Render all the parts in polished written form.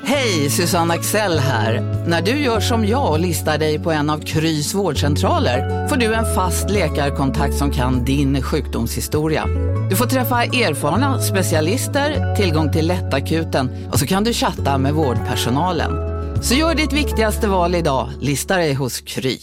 Hej, Susanne Axel här. När du gör som jag och listar dig på en av Krys vårdcentraler får du en fast läkarkontakt som kan din sjukdomshistoria. Du får träffa erfarna specialister, tillgång till lättakuten och så kan du chatta med vårdpersonalen. Så gör ditt viktigaste val idag, lista dig hos Kry.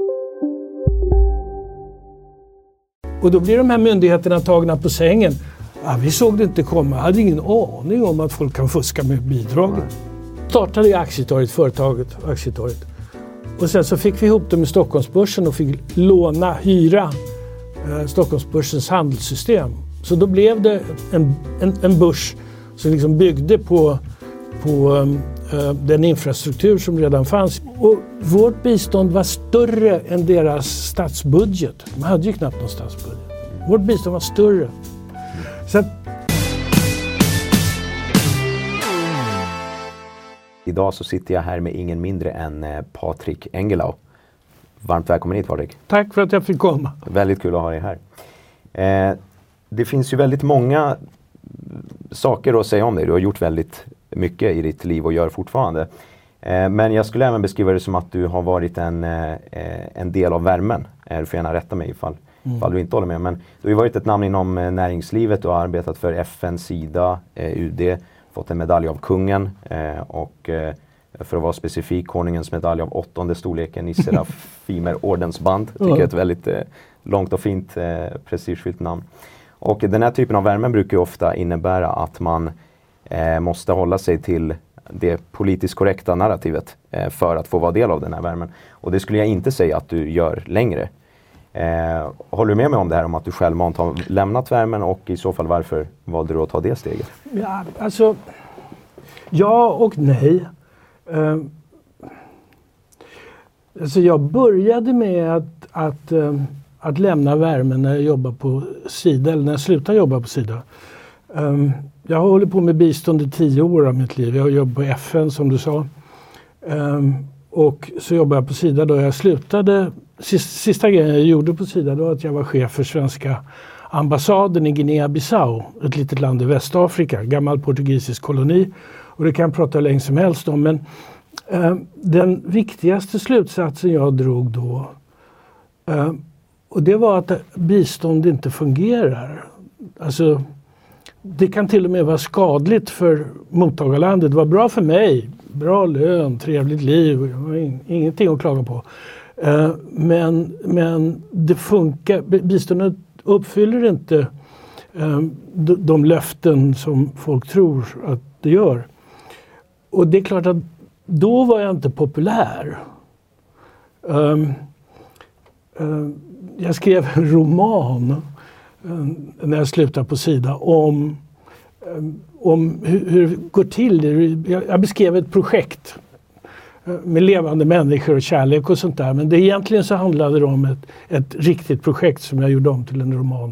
Och då blir de här myndigheterna tagna på sängen. Ja, vi såg det inte komma. Jag hade ingen aning om att folk kan fuska med bidrag. Startade jag Aktietorget. Och sen så fick vi ihop det med Stockholmsbörsen och fick hyra Stockholmsbörsens handelssystem. Så då blev det en börs som liksom byggde på den infrastruktur som redan fanns. Och vårt bistånd var större än deras statsbudget. De hade ju knappt någon statsbudget. Vårt bistånd var större. Så att... Idag så sitter jag här med ingen mindre än Patrik Engelau. Varmt välkommen hit, Patrik. Tack för att jag fick komma. Väldigt kul att ha dig här. Det finns ju väldigt många saker att säga om dig. Du har gjort väldigt mycket i ditt liv och gör fortfarande. Men jag skulle även beskriva det som att du har varit en del av värmen. Du får gärna rätta mig ifall du inte håller med. Men du har ju varit ett namn inom näringslivet och har arbetat för FN, Sida, UD. Fått en medalj av kungen och för att vara specifik, konungens medalj av 8:e storleken i Serafimer ordensband. Jag tycker det är ett väldigt långt och fint prestigefyllt namn. Och den här typen av värmen brukar ju ofta innebära att man måste hålla sig till det politiskt korrekta narrativet för att få vara del av den här värmen. Och det skulle jag inte säga att du gör längre. Håller du med mig om det här om att du självmant har lämnat värmen och i så fall varför valde du att ta det steget? Ja, alltså, ja och nej. Alltså jag började med att lämna värmen när jag jobbade på Sida, eller när jag slutade jobba på Sida. Jag har hållit på med bistånd i 10 år av mitt liv. Jag har jobbat på FN som du sa. Och så jobbade jag på Sida då jag slutade. Sista grejen jag gjorde på Sida då var att jag var chef för svenska ambassaden i Guinea-Bissau, ett litet land i Västafrika, gammal portugisisk koloni. Och det kan jag prata länge som helst om. Men den viktigaste slutsatsen jag drog då, och det var att bistånd inte fungerar. Alltså, det kan till och med vara skadligt för mottagarlandet. Det var bra för mig, bra lön, trevligt liv, ingenting att klaga på. Men det funkar, biståndet uppfyller inte de löften som folk tror att det gör. Och det är klart att då var jag inte populär. Jag skrev en roman när jag slutade på Sida om hur det går till. Jag beskrev ett projekt med levande människor och kärlek och sånt där. Men det egentligen så handlade det om ett riktigt projekt som jag gjorde om till en roman.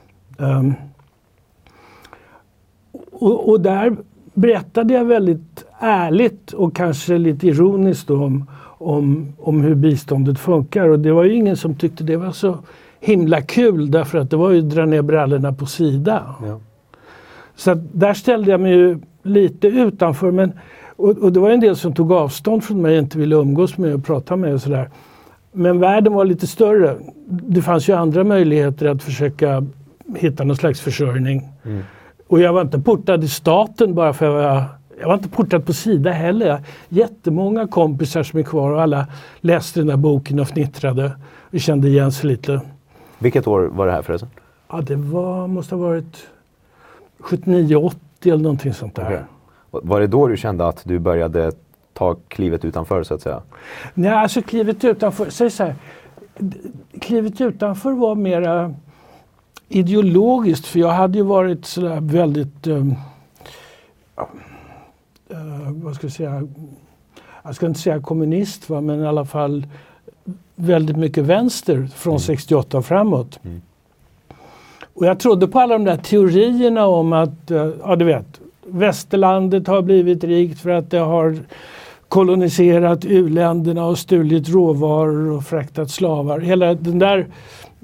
Och där berättade jag väldigt ärligt och kanske lite ironiskt om hur biståndet funkar. Och det var ju ingen som tyckte det var så himla kul därför att det var ju dra ner brallorna på Sida. Ja. Så att där ställde jag mig ju lite utanför. Och det var en del som tog avstånd från mig och inte ville umgås med och prata med och sådär. Men världen var lite större. Det fanns ju andra möjligheter att försöka hitta någon slags försörjning. Mm. Och jag var inte portad i staten bara för att jag var inte portad på Sida heller. Jag har jättemånga kompisar som är kvar och alla läste den där boken och fnittrade. Vi kände igen sig lite. Vilket år var det här förresten? Ja, det måste ha varit 79-80 eller någonting sånt där. Okay. Var det då du kände att du började ta klivet utanför så att säga? Nej, alltså klivet utanför, säg så här, klivet utanför var mera ideologiskt, för jag hade ju varit sådär väldigt, vad ska jag säga, jag ska inte säga kommunist va, men i alla fall väldigt mycket vänster från 68 och framåt. Mm. Och jag trodde på alla de där teorierna om att, ja du vet, västerlandet har blivit rikt för att det har koloniserat u-länderna och stulit råvaror och fraktat slavar. Hela den där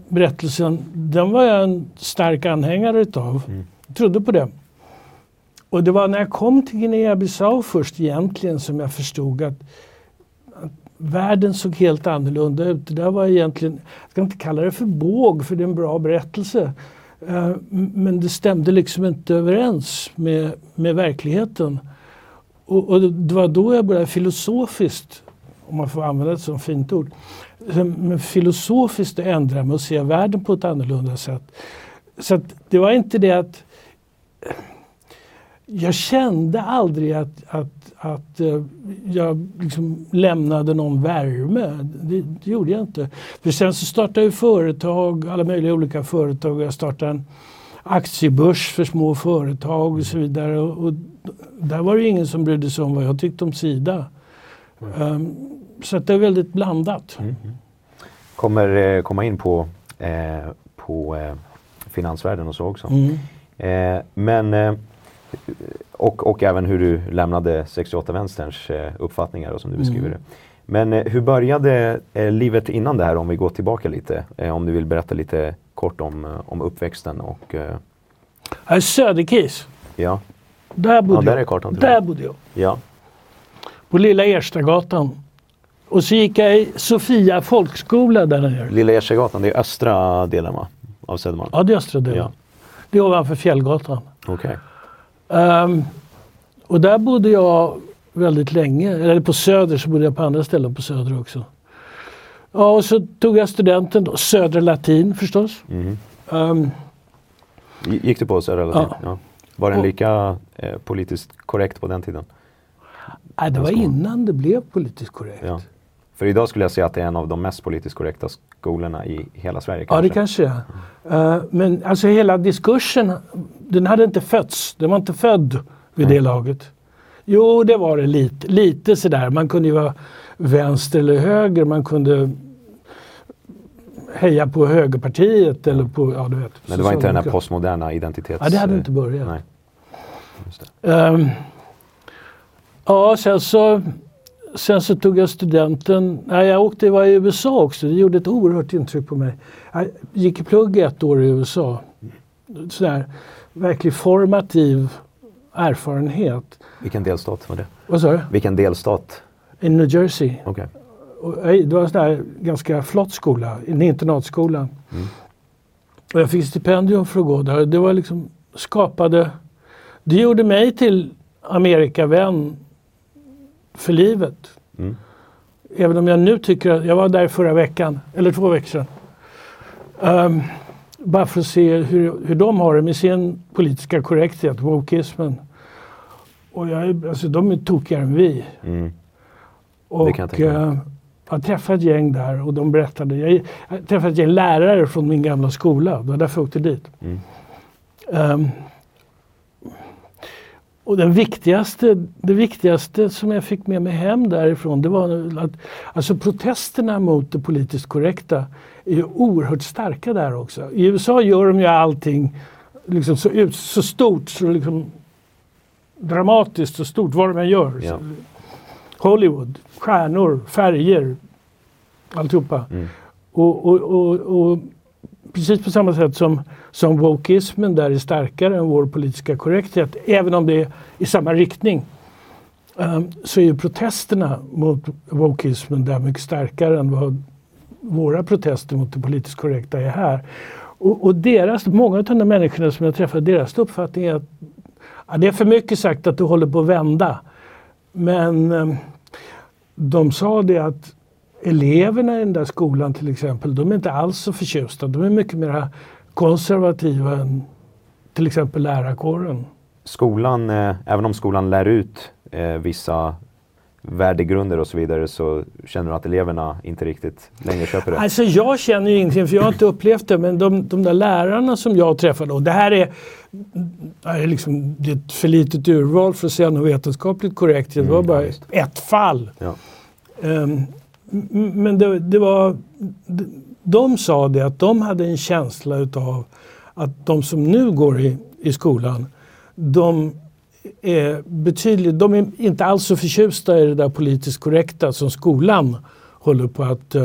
berättelsen, den var jag en stark anhängare utav. Jag trodde på det. Och det var när jag kom till Guinea-Bissau först egentligen som jag förstod att världen såg helt annorlunda ut. Det där var egentligen, jag ska inte kalla det för båg, för det är en bra berättelse. Men det stämde liksom inte överens med verkligheten. Och det var då jag började filosofiskt, om man får använda ett så fint ord, men filosofiskt ändra mig och se världen på ett annorlunda sätt. Så att det var inte det att jag kände aldrig att jag liksom lämnade någon värme. Det gjorde jag inte. För sen så startade jag företag, alla möjliga olika företag. Jag startade en aktiebörs för små företag och så vidare. Och där var det ingen som brydde sig om vad jag tyckte om Sida. Så att det är väldigt blandat. Kommer komma in på finansvärlden och så också. Men och även hur du lämnade 68-vänsterns uppfattningar och som du beskriver det. Men hur började livet innan det här, om vi går tillbaka lite? Om du vill berätta lite kort om uppväxten och... Här är Söderkis. Ja. Där bodde där jag. är kartan. Där bodde jag. Ja. På Lilla Erstagatan. Och så gick jag i Sofia folkskola där nere. Lilla Erstagatan, det är östra delen va? Av Södermalm? Ja, det är östra delen. Ja. Det är ovanför Fjällgatan. Okej. Och där bodde jag väldigt länge. Eller på Söder, så bodde jag på andra ställen på Söder också. Ja, och så tog jag studenten då. Södra Latin förstås. Gick du på Södra Latin? Ja. Ja. Var den lika politiskt korrekt på den tiden? Nej, det var innan det blev politiskt korrekt. Ja. För idag skulle jag säga att det är en av de mest politiskt korrekta skolorna i hela Sverige. Kanske. Ja, det kanske är. Men alltså hela diskursen, den hade inte fötts. Den var inte född vid det laget. Jo, det var det lite sådär. Man kunde ju vara vänster eller höger. Man kunde heja på högerpartiet eller på, ja du vet. Men det var inte den här postmoderna identitets... Ja, det hade inte börjat. Nej. Just det. Ja, sen så tog jag studenten. Nej, jag var i USA också. Det gjorde ett oerhört intryck på mig. Jag gick i plugg 1 år i USA. Sådär verkligen formativ erfarenhet. Vilken delstat var det? Vad sa du? Vilken delstat? I New Jersey. Okej. Det var en sån där ganska flott skola, en internatskola. Och jag fick stipendium för att gå där. Det var liksom det gjorde mig till Amerikavän för livet. Även om jag nu tycker att jag var där förra veckan, eller 2 veckor sedan. Bara för att se hur de har det med sin politiska korrekthet, wokeismen. Och de är tokigare än vi. Och det kan jag tänka mig. jag träffade ett gäng där och de berättade. Jag träffade ett gäng lärare från min gamla skola. Det var därför jag åkte dit. Och det viktigaste som jag fick med mig hem därifrån, det var att alltså protesterna mot det politiskt korrekta är ju oerhört starka där också. I USA gör de ju allting liksom så stort, så liksom dramatiskt och stort, vad de än gör. Ja. Hollywood, stjärnor, färger, alltihopa. Och precis på samma sätt som wokeismen där är starkare än vår politiska korrekthet, även om det är i samma riktning, så är ju protesterna mot wokeismen där mycket starkare än vad våra protester mot det politiskt korrekta är här. Och många av de människorna som jag träffade, deras uppfattning är att det är för mycket sagt att du håller på att vända. Men de sa det att eleverna i den där skolan till exempel, de är inte alls så förtjusta. De är mycket mer konservativa än till exempel lärarkåren. Skolan, även om skolan lär ut vissa värdegrunder och så vidare, så känner du att eleverna inte riktigt längre köper det? Alltså jag känner ju ingenting, för jag har inte upplevt det, men de där lärarna som jag träffade, och det här är liksom, det är ett för litet urval för att säga något vetenskapligt korrekt. Det var bara ett fall. Ja. Men det var, de sa det att de hade en känsla utav att de som nu går i skolan, de är inte alls så förtjusta i det där politiskt korrekta som skolan håller på att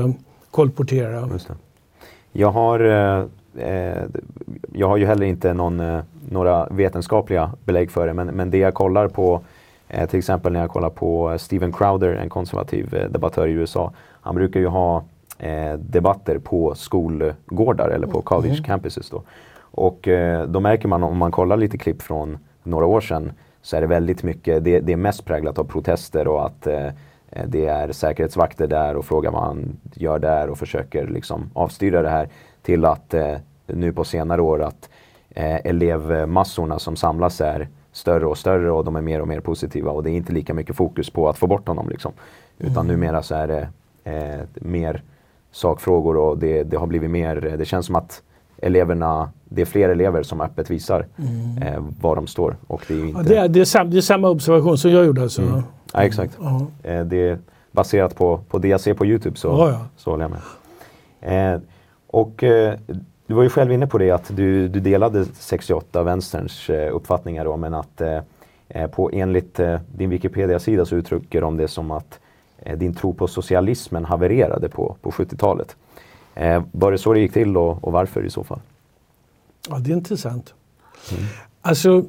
kolportera. Just det. Jag har ju heller inte någon några vetenskapliga belägg för det, men det jag kollar på, till exempel när jag kollar på Steven Crowder, en konservativ debattör i USA, han brukar ju ha debatter på skolgårdar eller på college campuses då. Och då märker man, om man kollar lite klipp från några år sedan, så är det väldigt mycket, det är mest präglat av protester och att det är säkerhetsvakter där och frågar vad han gör där och försöker liksom avstyra det här, till att nu på senare år att elevmassorna som samlas är större och större och de är mer och mer positiva, och det är inte lika mycket fokus på att få bort honom liksom. Utan numera så är det mer sakfrågor, och det har blivit mer, det känns som att eleverna, det är fler elever som öppet visar var de står, och det är ju inte... Ja, det är samma observation som jag gjorde alltså. Ja, exakt. Det är baserat på det jag ser på YouTube, så håller jag med. Och du var ju själv inne på det, att du delade 68 vänsterns uppfattningar då, men att enligt din Wikipedia-sida så uttrycker de det som att din tro på socialismen havererade på 70-talet. Var det så det gick till, och varför i så fall? Ja, det är intressant. Alltså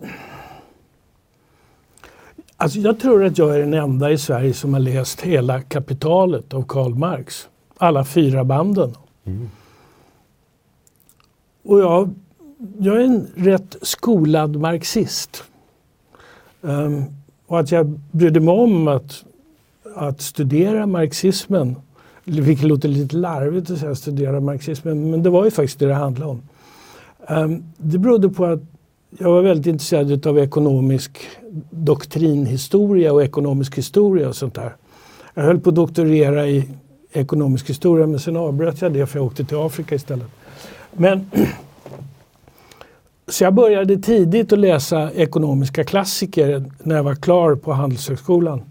jag tror att jag är den enda i Sverige som har läst hela Kapitalet av Karl Marx. Alla 4 banden. Och jag är en rätt skolad marxist. Och att jag brydde mig om att studera marxismen, vilket låter lite larvigt att säga studera marxismen, men det var ju faktiskt det handlade om. Det berodde på att jag var väldigt intresserad av ekonomisk doktrinhistoria och ekonomisk historia och sånt där. Jag höll på att doktorera i ekonomisk historia, men sen avbröt jag det för jag åkte till Afrika istället. Så jag började tidigt att läsa ekonomiska klassiker när jag var klar på Handelshögskolan.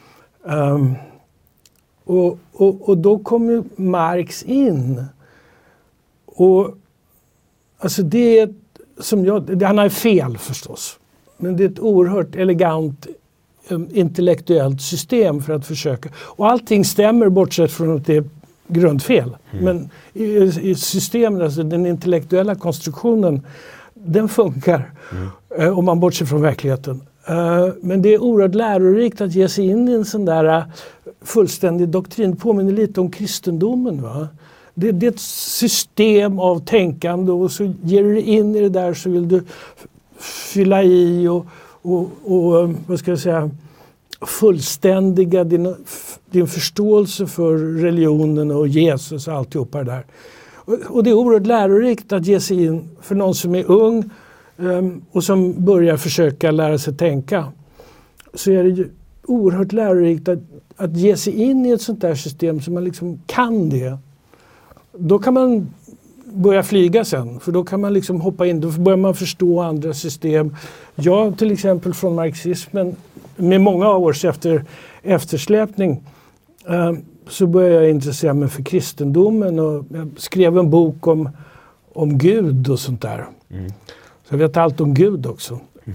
Och då kom ju Marx in. Och alltså det är han har fel förstås. Men det är ett oerhört elegant intellektuellt system för att försöka. Och allting stämmer bortsett från att det är grundfel. Men i systemet, alltså den intellektuella konstruktionen, den funkar om man bortser från verkligheten. Men det är oerhört lärorikt att ge sig in i en sån där fullständig doktrin. Påminner lite om kristendomen, va? Det är ett system av tänkande, och så ger du dig in i det där, så vill du fylla i och vad ska jag säga, fullständiga din förståelse för religionen och Jesus och alltihopa det där. Och det är oerhört lärorikt att ge sig in för någon som är ung och som börjar försöka lära sig tänka. Så är det ju oerhört lärorikt att ge sig in i ett sånt där system så man liksom kan det. Då kan man börja flyga sen, för då kan man liksom hoppa in, då börjar man förstå andra system. Jag till exempel från marxismen, med många års eftersläpning, så började jag intressera mig för kristendomen, och jag skrev en bok om Gud och sånt där. Så jag vet allt om Gud också.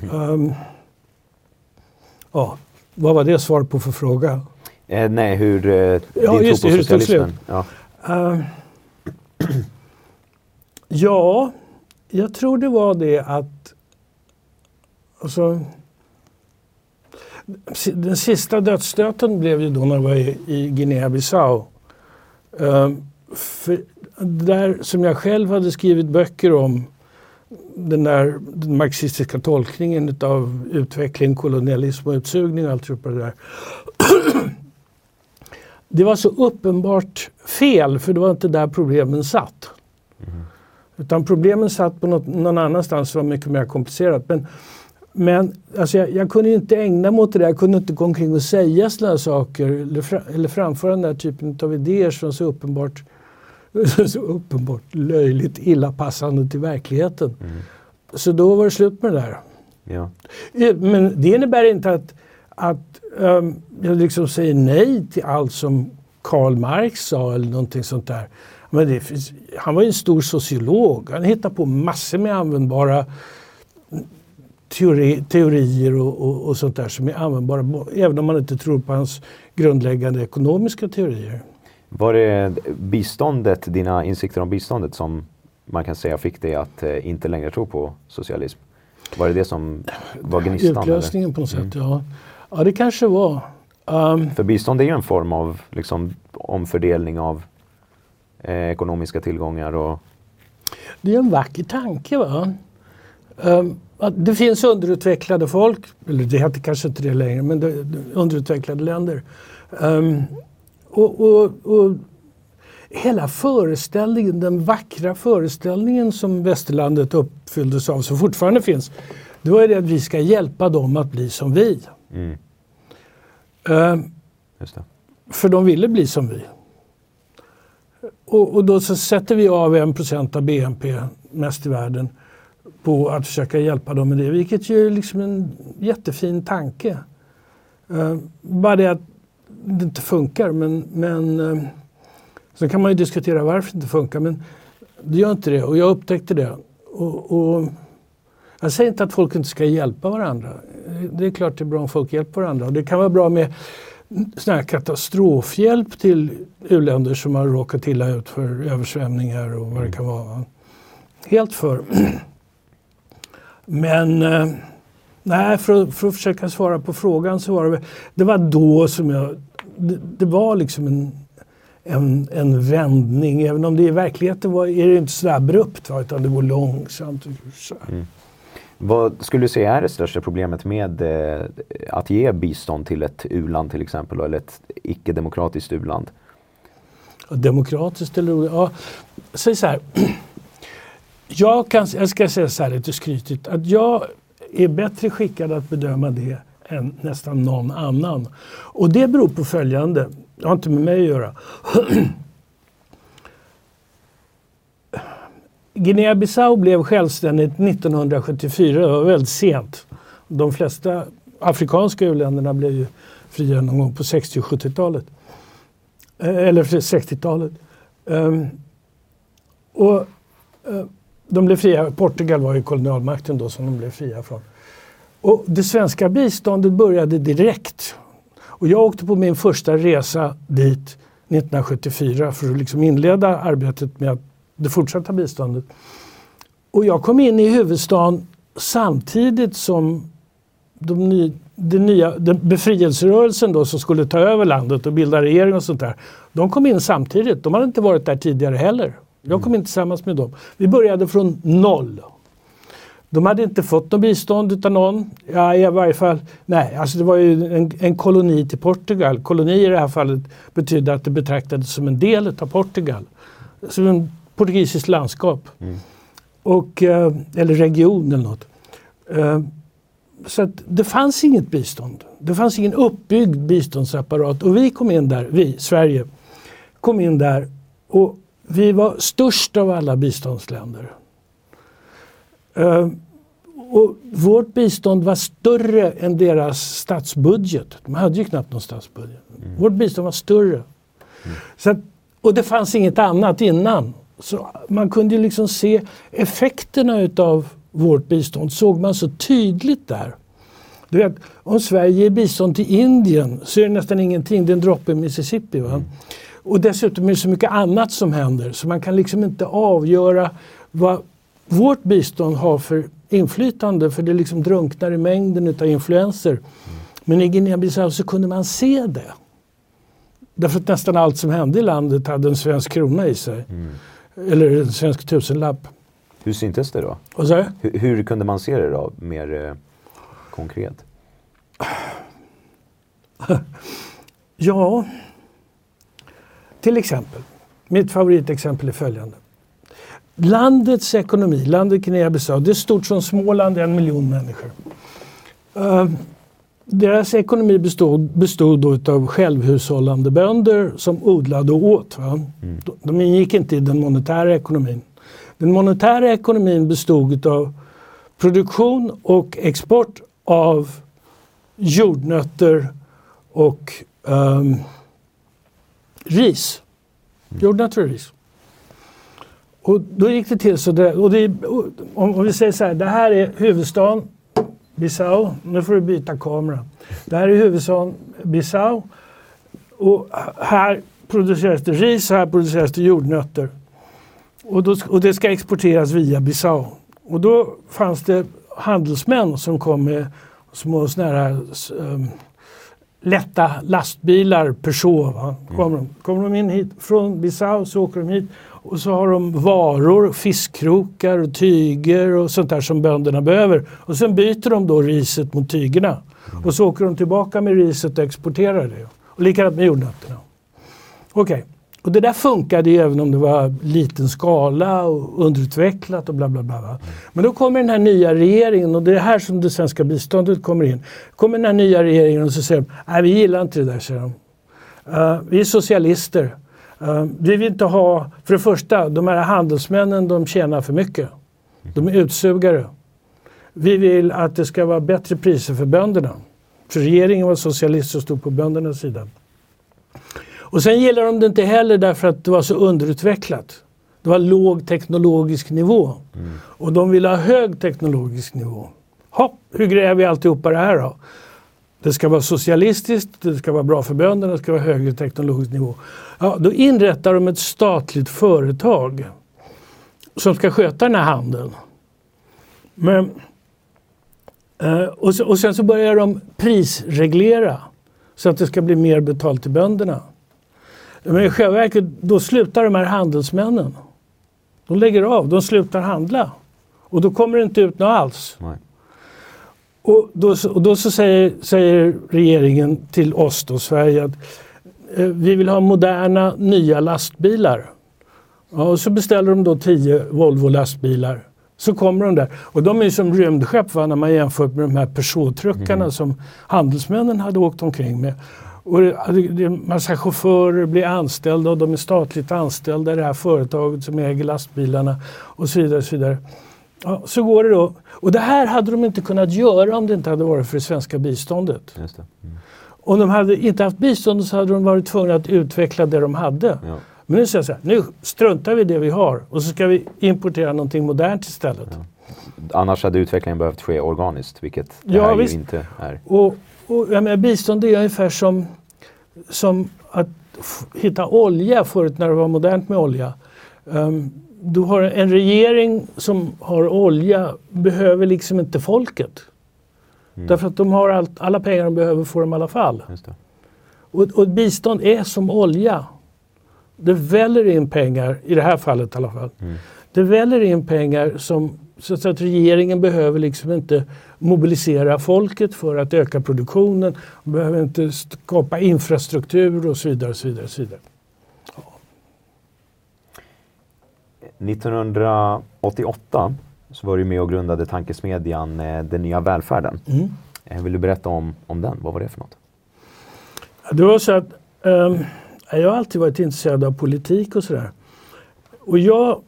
Vad var det svar på för fråga? Nej, hur din tro på socialismen? Ja, jag tror det var det att alltså, den sista dödsstöten blev ju då när jag var i Guinea-Bissau. För där som jag själv hade skrivit böcker om, den marxistiska tolkningen av utveckling, kolonialism och utsugning och allt det där. Det var så uppenbart fel, för det var inte där problemen satt. Utan problemen satt på någon annanstans som var mycket mer komplicerat. Men alltså jag kunde inte ägna mig åt det där. Jag kunde inte gå omkring och säga sådana saker eller framföra den där typen av idéer som så uppenbart löjligt illapassande till verkligheten. Så då var det slut med det där. Ja. Men det innebär inte att jag liksom säger nej till allt som Karl Marx sa eller någonting sånt där. Men han var ju en stor sociolog. Han hittade på massor med användbara teorier och sånt där som är användbara, även om man inte tror på hans grundläggande ekonomiska teorier. Var det dina insikter om biståndet som man kan säga fick dig att inte längre tro på socialism? Var det som var gnistan? Utlösningen på något sätt, ja. Ja, det kanske var. För bistånd är ju en form av liksom, omfördelning av ekonomiska tillgångar. Och... Det är en vacker tanke, va? Det finns underutvecklade folk, eller det heter kanske inte det längre, men underutvecklade länder. Och hela föreställningen, den vackra föreställningen som västerlandet uppfylldes av, som fortfarande finns, det var ju det att vi ska hjälpa dem att bli som vi. Just det. För de ville bli som vi. Och då så sätter vi av 1% av BNP, mest i världen, på att försöka hjälpa dem med det. Vilket ju är liksom en jättefin tanke. Bara det att det inte funkar. Men så kan man ju diskutera varför det inte funkar. Men det gör inte det. Och jag upptäckte det. Och jag säger inte att folk inte ska hjälpa varandra. Det är klart det är bra om folk hjälper varandra. Och det kan vara bra med sån här katastrofhjälp till u-länder som har råkat illa ut för översvämningar och vad det kan vara. Helt för. Men nej, för att försöka svara på frågan så var det var då som det var liksom en vändning. Även om det i verkligheten är det inte så abrupt, utan det går långsamt. Vad skulle du säga är det största problemet med att ge bistånd till ett u-land till exempel, eller ett icke-demokratiskt u-land? Demokratiskt eller... Ja, säg så här. Jag ska säga så här lite skrytigt, att jag är bättre skickad att bedöma det än nästan någon annan. Och det beror på följande. Det har inte med mig att göra. Guinea-Bissau blev självständigt 1974. Det var väldigt sent. De flesta afrikanska u-länderna blev ju fria någon gång på 60- och 70-talet. Eller 60-talet. De blev fria. Portugal var ju kolonialmakten då som de blev fria från. Och det svenska biståndet började direkt. Och jag åkte på min första resa dit 1974 för att liksom inleda arbetet med det fortsatta biståndet. Och jag kom in i huvudstaden samtidigt som den befrielserörelsen då som skulle ta över landet och bilda regering och sånt där. De kom in samtidigt. De hade inte varit där tidigare heller. Jag kom in tillsammans med dem. Vi började från 0. De hade inte fått något bistånd utan någon. Ja, i varje fall. Nej, alltså det var ju en koloni till Portugal. Koloni i det här fallet betydde att det betraktades som en del av Portugal. Som en portugisisk landskap. Och, eller region eller något. Så att det fanns inget bistånd. Det fanns ingen uppbyggd biståndsapparat. Och vi kom in där, Sverige, kom in där och vi var störst av alla biståndsländer. Och vårt bistånd var större än deras statsbudget. De hade ju knappt någon statsbudget. Vårt bistånd var större. Så att, och det fanns inget annat innan. Så man kunde ju liksom se effekterna utav vårt bistånd. Såg man så tydligt där. Du vet, om Sverige ger bistånd till Indien så är det nästan ingenting. Det är en droppe i Mississippi, va? Och dessutom är det så mycket annat som händer. Så man kan liksom inte avgöra vad vårt bistånd har för inflytande. För det liksom drunknar i mängden utav influenser. Men i Guinea-Bissau så kunde man se det. Därför att nästan allt som hände i landet hade en svensk krona i sig. Eller en svensk tusenlapp. Hur syntes det då? Vad sa jag? Hur kunde man se det då mer konkret? Ja, till exempel. Mitt favoritexempel är följande. Landets ekonomi, landet Guinea-Bissau, det är stort som Småland, 1 miljon människor. Deras ekonomi bestod då av självhushållande bönder som odlade och åt. Va? De ingick inte i den monetära ekonomin. Den monetära ekonomin bestod av produktion och export av jordnötter och ris. Jordnötter och ris. Och då gick det till så där, om vi säger så här, det här är huvudstaden Bissau. Nu får du byta kamera. Det här är huvudstaden Bissau. Och här produceras det ris och här produceras det jordnötter. Och det ska exporteras via Bissau. Och då fanns det handelsmän som kom med små såna här lätta lastbilar, Peugeot. Kommer de in hit från Bissau så åker de hit och så har de varor, fiskkrokar och tyger och sånt där som bönderna behöver. Och sen byter de då riset mot tygerna. Och så åker de tillbaka med riset och exporterar det. Och likadant med jordnötterna. Okej. Och det där funkade ju även om det var liten skala och underutvecklat och bla bla bla. Men då kommer den här nya regeringen, och det är här som det svenska biståndet kommer in. Kommer den här nya regeringen och så säger de, nej vi gillar inte det där, säger de. Vi är socialister. Vi vill inte ha, för det första, de här handelsmännen de tjänar för mycket. De är utsugare. Vi vill att det ska vara bättre priser för bönderna. För regeringen var socialist och stod på böndernas sida. Och sen gillar de det inte heller därför att det var så underutvecklat. Det var låg teknologisk nivå. Och de ville ha hög teknologisk nivå. Hur gräver vi alltihopa det här då? Det ska vara socialistiskt, det ska vara bra för bönderna, det ska vara högre teknologisk nivå. Ja, då inrättar de ett statligt företag som ska sköta den här handeln. Men, och sen så börjar de prisreglera så att det ska bli mer betalt till bönderna. Men i själva verket, då slutar de här handelsmännen. De lägger av, de slutar handla. Och då kommer det inte ut något alls. Nej. Och då så säger regeringen till oss då, Sverige, att vi vill ha moderna nya lastbilar. Ja, och så beställer de då 10 Volvo lastbilar. Så kommer de där. Och de är ju som rymdskepp när man jämför med de här Peugeot-truckarna som handelsmännen hade åkt omkring med. Och det är en massa chaufförer blir anställda och de är statligt anställda i det här företaget som äger lastbilarna och så vidare. Och så vidare. Ja, så går det då. Och det här hade de inte kunnat göra om det inte hade varit för det svenska biståndet. Just det. Om de hade inte haft bistånd så hade de varit tvungna att utveckla det de hade. Ja. Men nu säger jag så här, nu struntar vi i det vi har och så ska vi importera någonting modernt istället. Ja. Annars hade utvecklingen behövt ske organiskt, vilket det här ju inte är. Och jag menar, bistånd är ungefär som att hitta olja förut när det var modernt med olja. Du har en regering som har olja behöver liksom inte folket. Därför att de har alla pengar de behöver får de i alla fall. Just det. Och bistånd är som olja. Det väller in pengar, i det här fallet i alla fall. Det väller in pengar så att regeringen behöver liksom inte mobilisera folket för att öka produktionen. Behöver inte skapa infrastruktur och så vidare. Och så vidare, och så vidare. 1988 så var du med och grundade tankesmedjan Den nya välfärden. Vill du berätta om den? Vad var det för något? Det var så att jag har alltid varit intresserad av politik och sådär. Och jag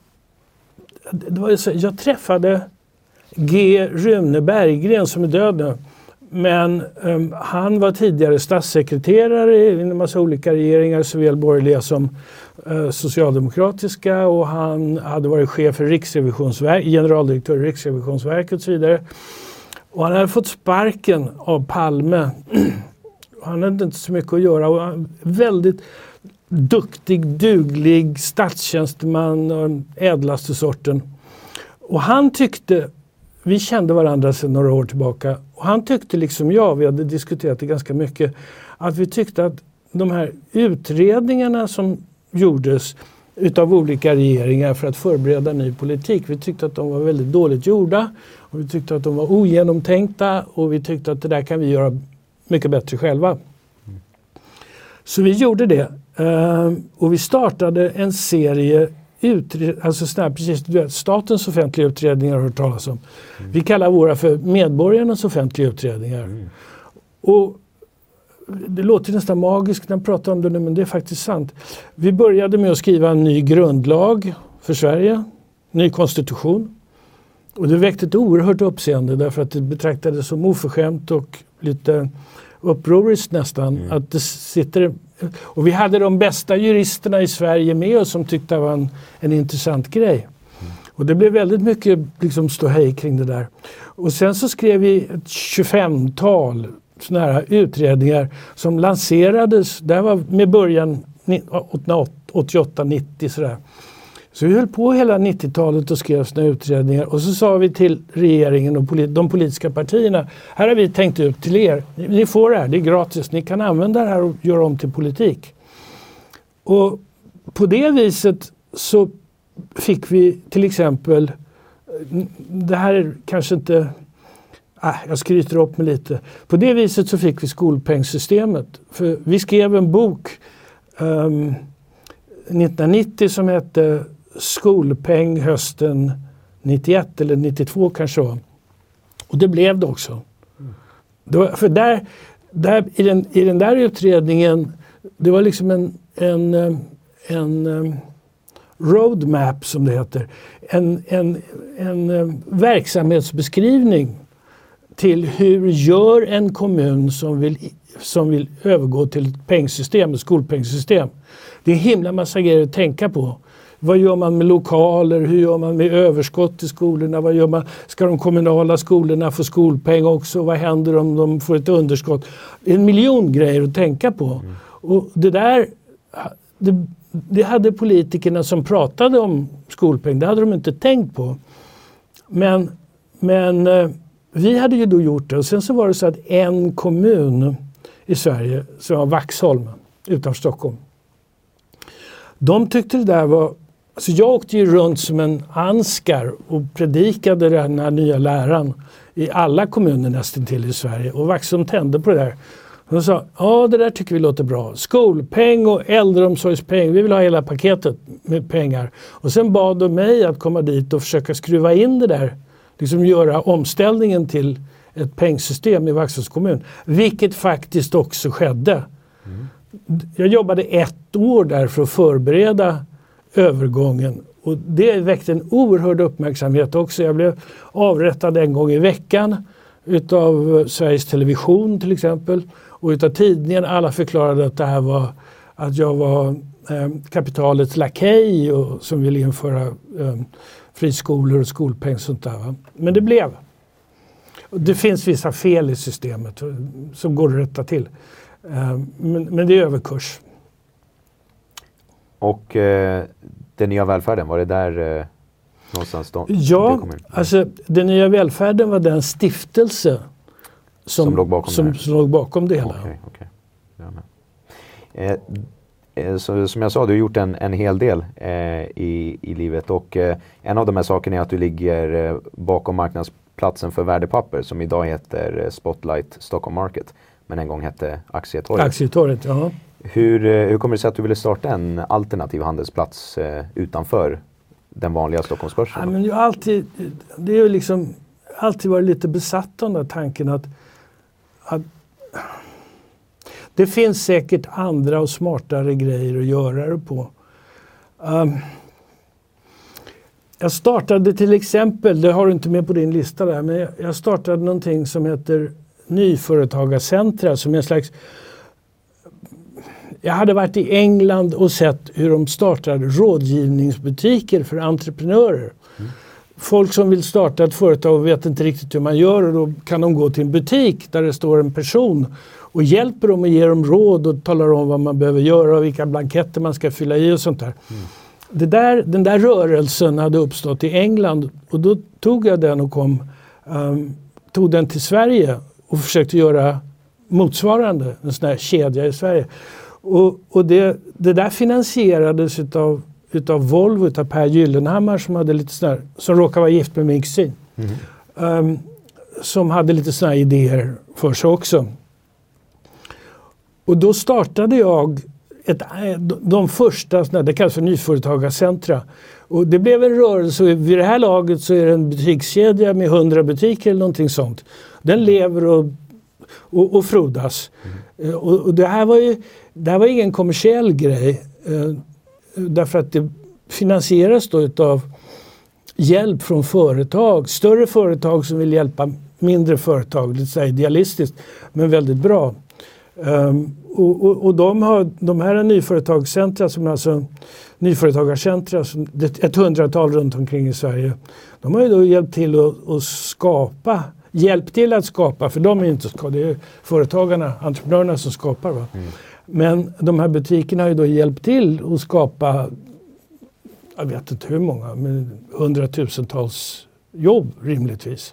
träffade G. Rune Berggren som är död nu. Men han var tidigare statssekreterare i en massa olika regeringar, såväl borgerliga som socialdemokratiska. Och han hade varit chef för Riksrevisionsverket, generaldirektör i Riksrevisionsverket och så vidare. Och han hade fått sparken av Palme. Han hade inte så mycket att göra. Och han väldigt duktig, duglig statstjänsteman och den ädlaste sorten. Och han tyckte, vi kände varandra sedan några år tillbaka, och han tyckte liksom jag, vi hade diskuterat det ganska mycket, att vi tyckte att de här utredningarna som gjordes utav olika regeringar för att förbereda ny politik, vi tyckte att de var väldigt dåligt gjorda och vi tyckte att de var ogenomtänkta och vi tyckte att det där kan vi göra mycket bättre själva. Så vi gjorde det. Och vi startade en serie statens offentliga utredningar har hört talas om. Vi kallar våra för medborgarnas offentliga utredningar. Och det låter nästan magiskt när man pratar om det nu, men det är faktiskt sant. Vi började med att skriva en ny grundlag för Sverige, ny konstitution. Och det väckte ett oerhört uppseende därför att det betraktades som oförskämt och lite upproriskt nästan. Att det sitter, och vi hade de bästa juristerna i Sverige med oss som tyckte det var en intressant grej. Och det blev väldigt mycket liksom ståhej kring det där. Och sen så skrev vi ett 25-tal såna här utredningar som lanserades, det var med början 88-90 sådär. Så vi höll på hela 90-talet och skrev såna utredningar. Och så sa vi till regeringen och de politiska partierna, här har vi tänkt ut till er. Ni får det här, det är gratis. Ni kan använda det här och göra om till politik. Och på det viset så fick vi till exempel, det här är kanske inte, jag skryter upp mig lite. På det viset så fick vi skolpengssystemet. För vi skrev en bok 1990 som hette Skolpeng hösten 91 eller 92 kanske. Och det blev det också. För där i den där utredningen, det var liksom en roadmap som det heter. En verksamhetsbeskrivning till hur gör en kommun som vill övergå till ett pengsystem, ett skolpengsystem. Det är en himla massa grejer att tänka på. Vad gör man med lokaler? Hur gör man med överskott i skolorna? Vad gör man? Ska de kommunala skolorna få skolpeng också? Vad händer om de får ett underskott? Det är en miljon grejer att tänka på. Och det där, det hade politikerna som pratade om skolpeng, det hade de inte tänkt på. Men vi hade ju då gjort det. Och sen så var det så att en kommun i Sverige, som var Vaxholm utanför Stockholm, de tyckte det där var... Alltså jag åkte ju runt som en anskar och predikade den här nya läran i alla kommuner nästan till i Sverige. Och Vaxholm tände på det där. De sa, ja det där tycker vi låter bra. Skolpeng och äldreomsorgspeng, vi vill ha hela paketet med pengar. Och sen bad de mig att komma dit och försöka skruva in det där. Liksom göra omställningen till ett pengsystem i Vaxholms kommun. Vilket faktiskt också skedde. Jag jobbade 1 år där för att förbereda övergången. Och det väckte en oerhörd uppmärksamhet också. Jag blev avrättad en gång i veckan utav Sveriges Television till exempel. Och utav tidningen. Alla förklarade att det här var att jag var kapitalets lakej och som ville införa friskolor och skolpeng och sånt där. Va? Men det blev. Och det finns vissa fel i systemet som går att rätta till. Men det är överkurs. Och den nya välfärden, var det där någonstans då? Ja, alltså den nya välfärden var den stiftelse som låg bakom det hela. Okay. Så, som jag sa, du har gjort en hel del i livet och en av de här sakerna är att du ligger bakom marknadsplatsen för värdepapper som idag heter Spotlight Stockholm Market men en gång hette Aktietorget. Aktietorget, ja. Hur kommer det sig att du ville starta en alternativ handelsplats utanför den vanliga Stockholmsbörsen? Ja, men det är ju liksom alltid varit lite besatt av den här tanken att det finns säkert andra och smartare grejer att göra det på. Jag startade till exempel, det har du inte med på din lista där, men jag startade någonting som heter Nyföretagarcentra som en slags... Jag hade varit i England och sett hur de startade rådgivningsbutiker för entreprenörer. Folk som vill starta ett företag och vet inte riktigt hur man gör och då kan de gå till en butik där det står en person och hjälper dem och ger dem råd och talar om vad man behöver göra och vilka blanketter man ska fylla i och sånt där. Den där rörelsen hade uppstått i England och då tog jag den och tog den till Sverige och försökte göra motsvarande, en sån här kedja i Sverige. Och det där finansierades utav Volvo, utav Per Gyllenhammar som hade lite sån här, som råkade vara gift med min kusin. Som hade lite såna här idéer för sig också. Och då startade jag de första, det kallas för Nyföretagarcentra. Och det blev en rörelse, vid det här laget så är det en butikskedja med 100 butiker eller någonting sånt. Den lever och frodas. Och det här var ingen kommersiell grej. Därför att det finansieras då utav hjälp från företag. Större företag som vill hjälpa mindre företag. Lite så här idealistiskt, men väldigt bra. Och de här nyföretagarcentra som alltså nyföretagarcentra, ett 100-tal runt omkring i Sverige. De har ju då hjälpt till att skapa, för de är inte, det är företagarna, entreprenörerna som skapar. Va? Men de här butikerna har ju då hjälpt till att skapa jag vet inte hur många, men 100,000-tals jobb rimligtvis.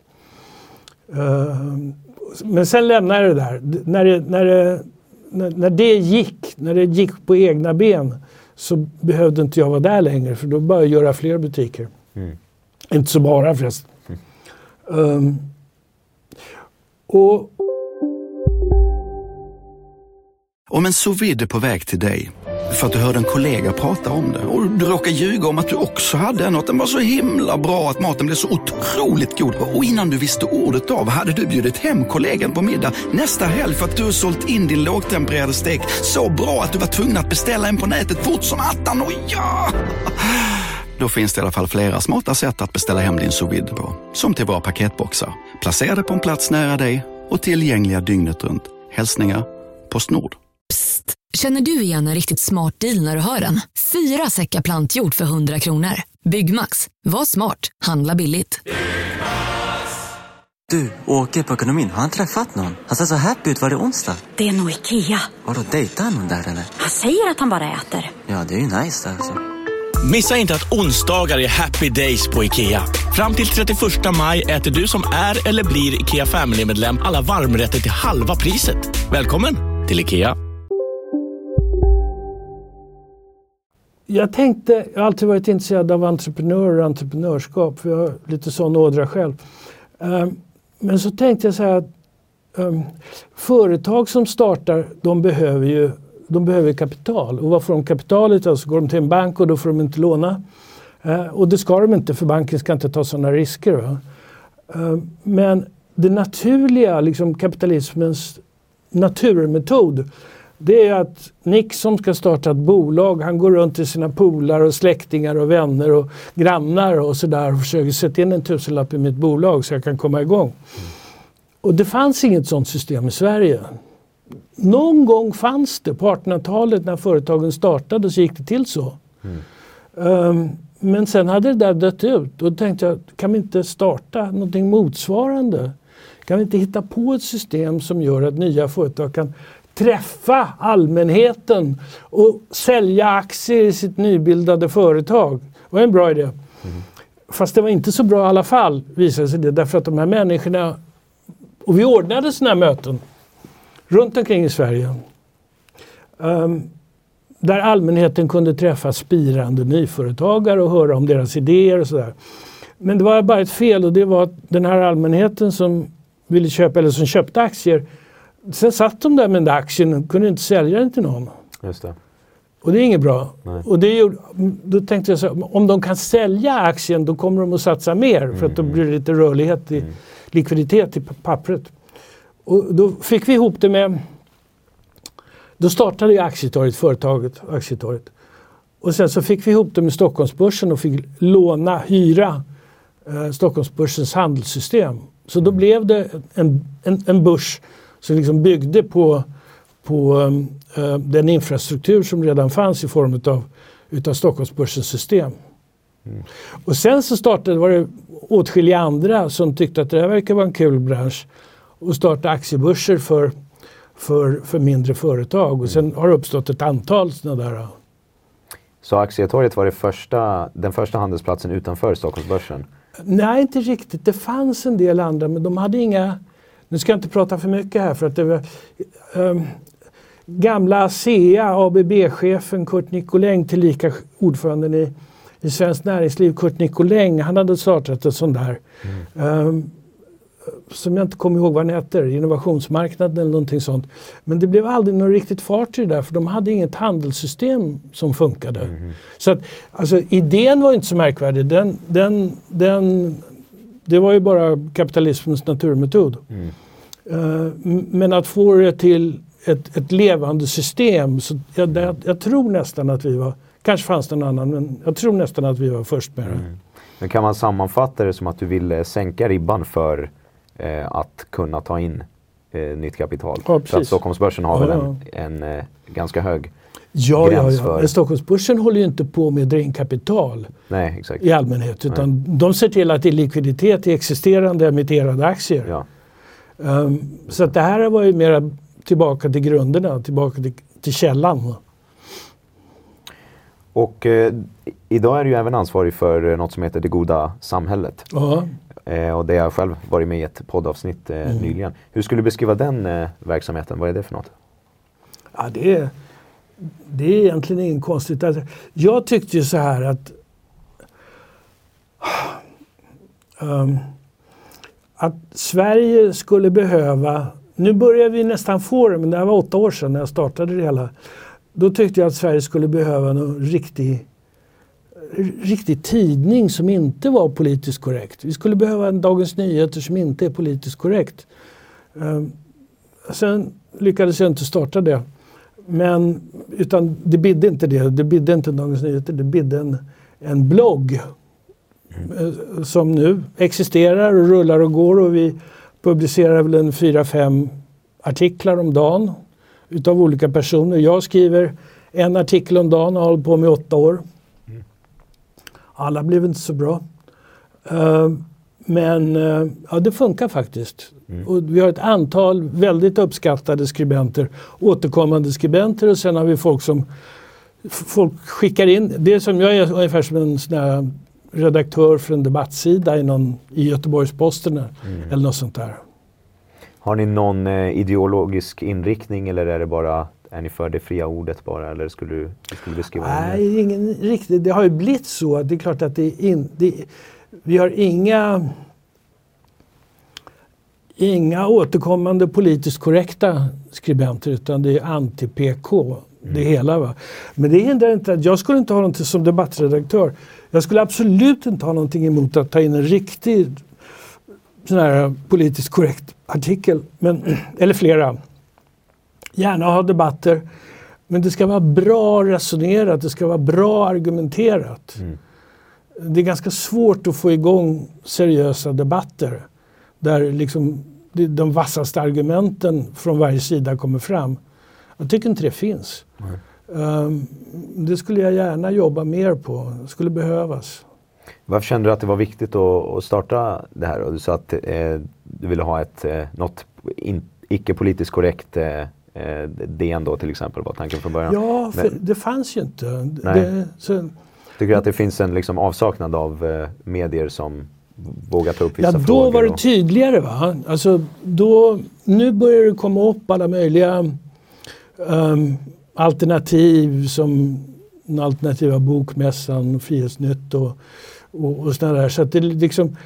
Men sen lämnade jag det där. När det gick på egna ben så behövde inte jag vara där längre, för då började jag göra fler butiker. Inte så bara förresten. Om en sous vide är på väg till dig för att du hörde en kollega prata om det och du råkar ljuga om att du också hade en och att den var så himla bra att maten blev så otroligt god, och innan du visste ordet av hade du bjudit hem kollegan på middag nästa helg för att du har sålt in din lågtempererade stek så bra att du var tvungen att beställa en på nätet fort som attan. Och ja! Då finns det i alla fall flera smarta sätt att beställa hem din sous vide på. Som till våra paketboxar, placerade på en plats nära dig och tillgängliga dygnet runt. Hälsningar PostNord. Psst! Känner du igen en riktigt smart deal när du hör den? 4 säckar plantjord för 100 kronor. Byggmax. Var smart. Handla billigt. Du, Åke på ekonomin, har han träffat någon? Han ser så happy ut. Var det onsdag? Det är nog Ikea. Vadå, dejtar han någon där eller? Han säger att han bara äter. Ja, det är ju nice alltså. Missa inte att onsdagar är happy days på IKEA. Fram till 31 maj äter du som är eller blir IKEA Family-medlem alla varmrätter till halva priset. Välkommen till IKEA. Jag har alltid varit intresserad av entreprenörer och entreprenörskap, för jag har lite sån ådra själv. Men så tänkte jag så här att företag som startar, de behöver kapital. Och vad får de kapitalet? Så går de till en bank och då får de inte låna. Och det ska de inte, för banken ska inte ta sådana risker. Va? Men det naturliga, liksom kapitalismens naturmetod, det är att Nick som ska starta ett bolag, han går runt till sina polare och släktingar och vänner och grannar och sådär och försöker sätta in en 1000-lapp i mitt bolag så jag kan komma igång. Och det fanns inget sådant system i Sverige. Någon gång fanns det på 1800-talet när företagen startade, så gick det till så. Men sen hade det där dött ut. Och då tänkte jag, kan vi inte starta någonting motsvarande? Kan vi inte hitta på ett system som gör att nya företag kan träffa allmänheten och sälja aktier i sitt nybildade företag? Det var en bra idé. Fast det var inte så bra i alla fall, visade sig det. Därför att de här människorna... Och vi ordnade såna här möten runt omkring i Sverige. Där allmänheten kunde träffa spirande nyföretagare och höra om deras idéer och sådär. Men det var bara ett fel, och det var att den här allmänheten som ville köpa eller som köpte aktier, sen satt de där med den där aktien och kunde inte sälja den till någon. Just det. Och det är inget bra. Nej. Och då tänkte jag så här, om de kan sälja aktien då kommer de att satsa mer, för att då blir det lite rörlighet i likviditet i pappret. Och då fick vi ihop det med... Då startade jag företaget Aktietorget. Och sen så fick vi ihop det med Stockholmsbörsen och fick hyra Stockholmsbörsens handelssystem. Så då blev det en börs som liksom byggde på den infrastruktur som redan fanns i form utav Stockholmsbörsens system. Och sen så var det åtskilliga andra som tyckte att det här verkar vara en kul bransch och starta aktiebörser för mindre företag. Och sen har det uppstått ett antal sådana där. Så Aktietorget var den första handelsplatsen utanför Stockholmsbörsen? Nej, inte riktigt. Det fanns en del andra, men de hade inga... Nu ska jag inte prata för mycket här, för att det var... gamla ASEA, ABB-chefen Curt Nicolin, tillika ordföranden i Svenskt Näringsliv, Curt Nicolin, han hade startat en sån där som jag inte kommer ihåg vad den heter, innovationsmarknaden eller någonting sånt. Men det blev aldrig någon riktigt fart i det där, för de hade inget handelssystem som funkade. Så att, alltså, idén var inte så märkvärdig. Det var ju bara kapitalismens naturmetod. Men att få det till ett levande system, så jag tror nästan att vi var, kanske fanns det någon annan, men jag tror nästan att vi var först med det. Men kan man sammanfatta det som att du ville sänka ribban för att kunna ta in nytt kapital? Ja, så att Stockholmsbörsen har väl en ganska hög gräns för... Men Stockholmsbörsen håller ju inte på med att dra in kapital. Nej, exakt. I allmänhet, utan de ser till att det är likviditet i existerande emitterade aktier. Ja. Så att det här var ju mer tillbaka till grunderna, tillbaka till källan. Och idag är du ju även ansvarig för något som heter Det goda samhället. Och det har jag själv varit med i ett poddavsnitt nyligen. Hur skulle du beskriva den verksamheten? Vad är det för något? Ja, det är egentligen inget konstigt. Jag tyckte ju så här att Sverige skulle behöva, nu börjar vi nästan få det, men det här var 8 år sedan när jag startade det hela. Då tyckte jag att Sverige skulle behöva en riktig tidning som inte var politiskt korrekt. Vi skulle behöva en Dagens Nyheter som inte är politiskt korrekt. Sen lyckades jag inte starta det. Utan det bidde inte det. Det bidde inte en Dagens Nyheter. Det bidde en blogg som nu existerar och rullar och går. Och vi publicerar väl 4-5 artiklar om dagen utav olika personer. Jag skriver en artikel om dagen och har hållit på med 8 år. Alla blev inte så bra. Men det funkar faktiskt. Och vi har ett antal väldigt uppskattade skribenter, återkommande skribenter, och sen har vi folk skickar in. Det som jag är ungefär som en sån här redaktör för en debattsida i Göteborgs-Posten eller något sånt där. Har ni någon ideologisk inriktning, eller är ni för det fria ordet bara, eller skulle du beskriva det? Nej, ingen riktigt. Det har ju blivit så att det är klart att vi har inga återkommande politiskt korrekta skribenter, utan det är anti-PK, det hela. Va? Men det hindrar inte att jag skulle inte ha någonting som debattredaktör. Jag skulle absolut inte ha någonting emot att ta in en riktig sån här politiskt korrekt artikel, eller flera. Gärna ha debatter, men det ska vara bra resonerat, det ska vara bra argumenterat. Det är ganska svårt att få igång seriösa debatter där liksom de vassaste argumenten från varje sida kommer fram. Jag tycker inte det finns. Det skulle jag gärna jobba mer på. Det skulle behövas. Varför kände du att det var viktigt att starta det här? Du sa att du ville ha något icke-politiskt korrekt DN då till exempel, var tanken från början. Ja, för det fanns ju inte. Tycker du att det finns en liksom avsaknad av medier som vågar ta upp vissa frågor? Ja, då var det tydligare, va? Alltså, nu börjar det komma upp alla möjliga alternativ, som den alternativa bokmässan, Frihetsnytt och sådana där. Så att det liksom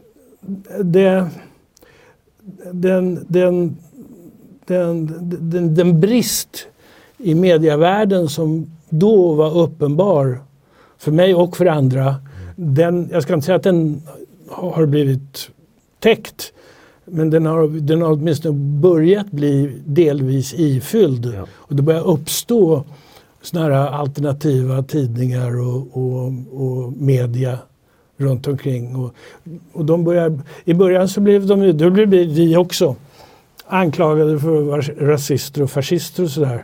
den brist i medievärlden som då var uppenbar för mig och för andra, jag ska inte säga att den har blivit täckt, men den har åtminstone börjat bli delvis ifylld. Ja. Och det börjar uppstå såna här alternativa tidningar och media runt omkring. Och de börjar, i början så blev vi också anklagade för att vara rasister och fascister och sådär.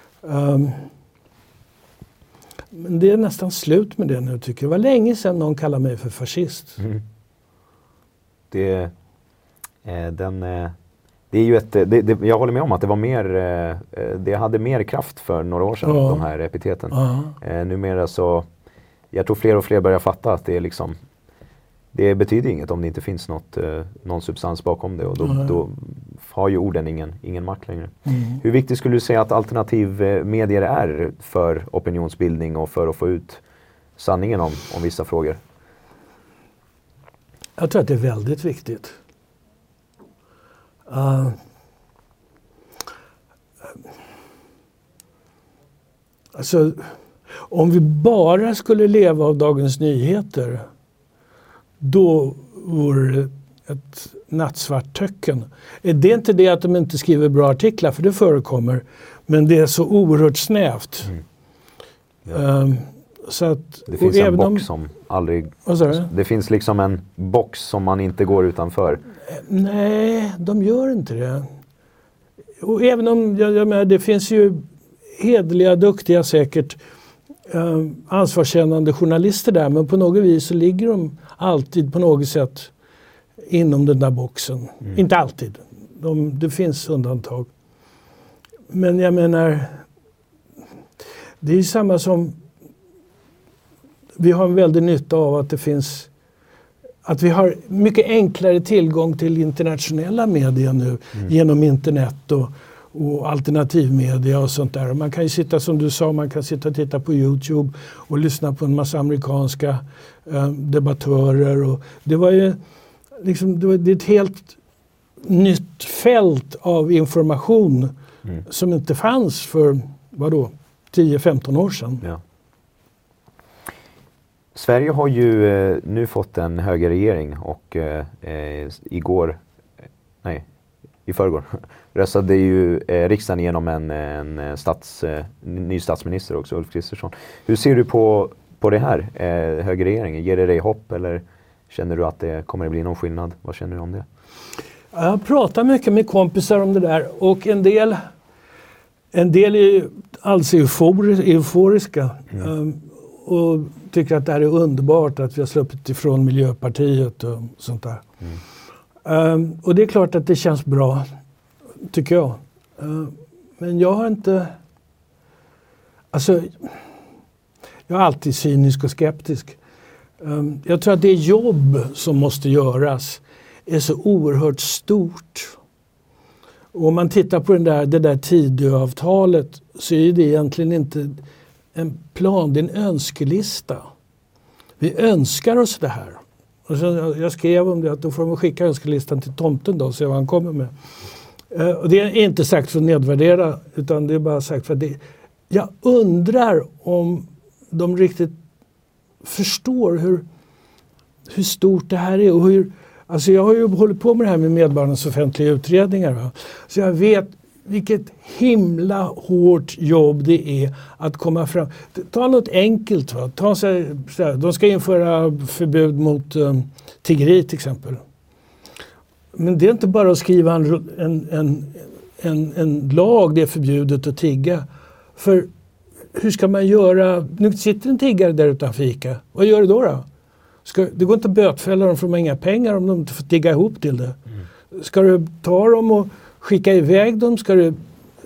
Men det är nästan slut med det nu, tycker jag. Det var länge sedan någon kallade mig för fascist. Det är ju jag håller med om att det var mer, det hade mer kraft för några år sedan, de här epiteten. Numera så, jag tror fler och fler börjar fatta att det är liksom, det betyder inget om det inte finns någon substans bakom det, och då har ju orden ingen makt längre. Hur viktigt skulle du säga att alternativ medier är för opinionsbildning och för att få ut sanningen om vissa frågor? Jag tror att det är väldigt viktigt. Alltså, om vi bara skulle leva av Dagens Nyheter, då vore det ett nattsvart töcken. Det är inte det att de inte skriver bra artiklar, för det förekommer, men det är så oerhört snävt. Så att, det finns en box som aldrig... Det finns liksom en box som man inte går utanför. Nej, de gör inte det. Och även om, jag menar, det finns ju hedliga, duktiga säkert ansvarskännande journalister där, men på något vis så ligger de alltid på något sätt inom den där boxen. Inte alltid. Det finns undantag. Men jag menar, det är samma som vi har en väldig nytta av att det finns, att vi har mycket enklare tillgång till internationella medier nu genom internet och alternativmedia och sånt där. Och man kan ju sitta, som du sa, man kan sitta och titta på YouTube och lyssna på en massa amerikanska debattörer. Och det var ju liksom, det är ett helt nytt fält av information som inte fanns för, 10-15 år sedan. Ja. Sverige har ju nu fått en högerregering och i förrgår röstade ju riksdagen igenom en ny statsminister också, Ulf Kristersson. Hur ser du på det här, högerregeringen? Ger det dig hopp eller känner du att det kommer att bli någon skillnad? Vad känner du om det? Jag pratar mycket med kompisar om det där och en del är alls euforiska och tycker att det här är underbart att vi har släppt ifrån Miljöpartiet och sånt där. Och det är klart att det känns bra, tycker jag. Men jag har inte... Alltså, jag är alltid cynisk och skeptisk. Jag tror att det jobb som måste göras är så oerhört stort. Och om man tittar på det där Tidöavtalet så är det egentligen inte en plan, det är en önskelista. Vi önskar oss det här. Och så jag skrev om det att då får man skicka önskelistan till tomten då och se vad han kommer med. Och det är inte sagt för att nedvärdera utan det är bara sagt för att jag undrar om de riktigt förstår hur stort det här är och hur, alltså jag har ju hållit på med det här med medborgarnas offentliga utredningar. Va? Så jag vet vilket himla hårt jobb det är att komma fram. Ta något enkelt. Va? De ska införa förbud mot tiggeri till exempel. Men det är inte bara att skriva en lag, det är förbjudet att tigga. För hur ska man göra? Nu sitter en tiggare där utanför ICA. Vad gör du då? Det går inte att bötfälla dem för de har inga pengar om de inte får tigga ihop till det. Ska du ta dem och skicka iväg dem? Ska du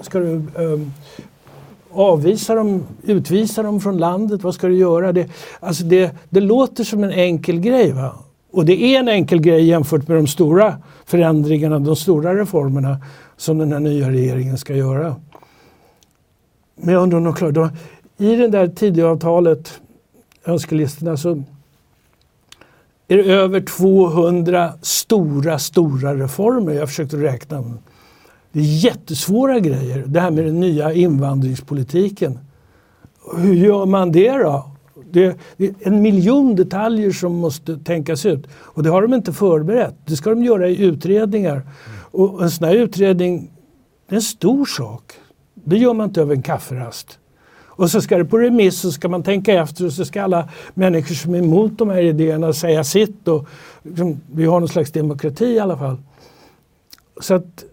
avvisa dem, utvisa dem från landet? Vad ska du göra? Det låter som en enkel grej, va? Och det är en enkel grej jämfört med de stora förändringarna, de stora reformerna som den här nya regeringen ska göra. Men jag undrar nog klart, i det där Tidöavtalet, önskelistorna, så är det över 200 stora reformer. Jag försökte räkna. Det är jättesvåra grejer. Det här med den nya invandringspolitiken. Hur gör man det då? Det är 1 miljon detaljer som måste tänkas ut. Och det har de inte förberett. Det ska de göra i utredningar. Och en sån här utredning, det är en stor sak. Det gör man inte över en kafferast. Och så ska det på remiss och ska man tänka efter och så ska alla människor som är emot de här idéerna säga sitt. Och vi har någon slags demokrati i alla fall. Så att,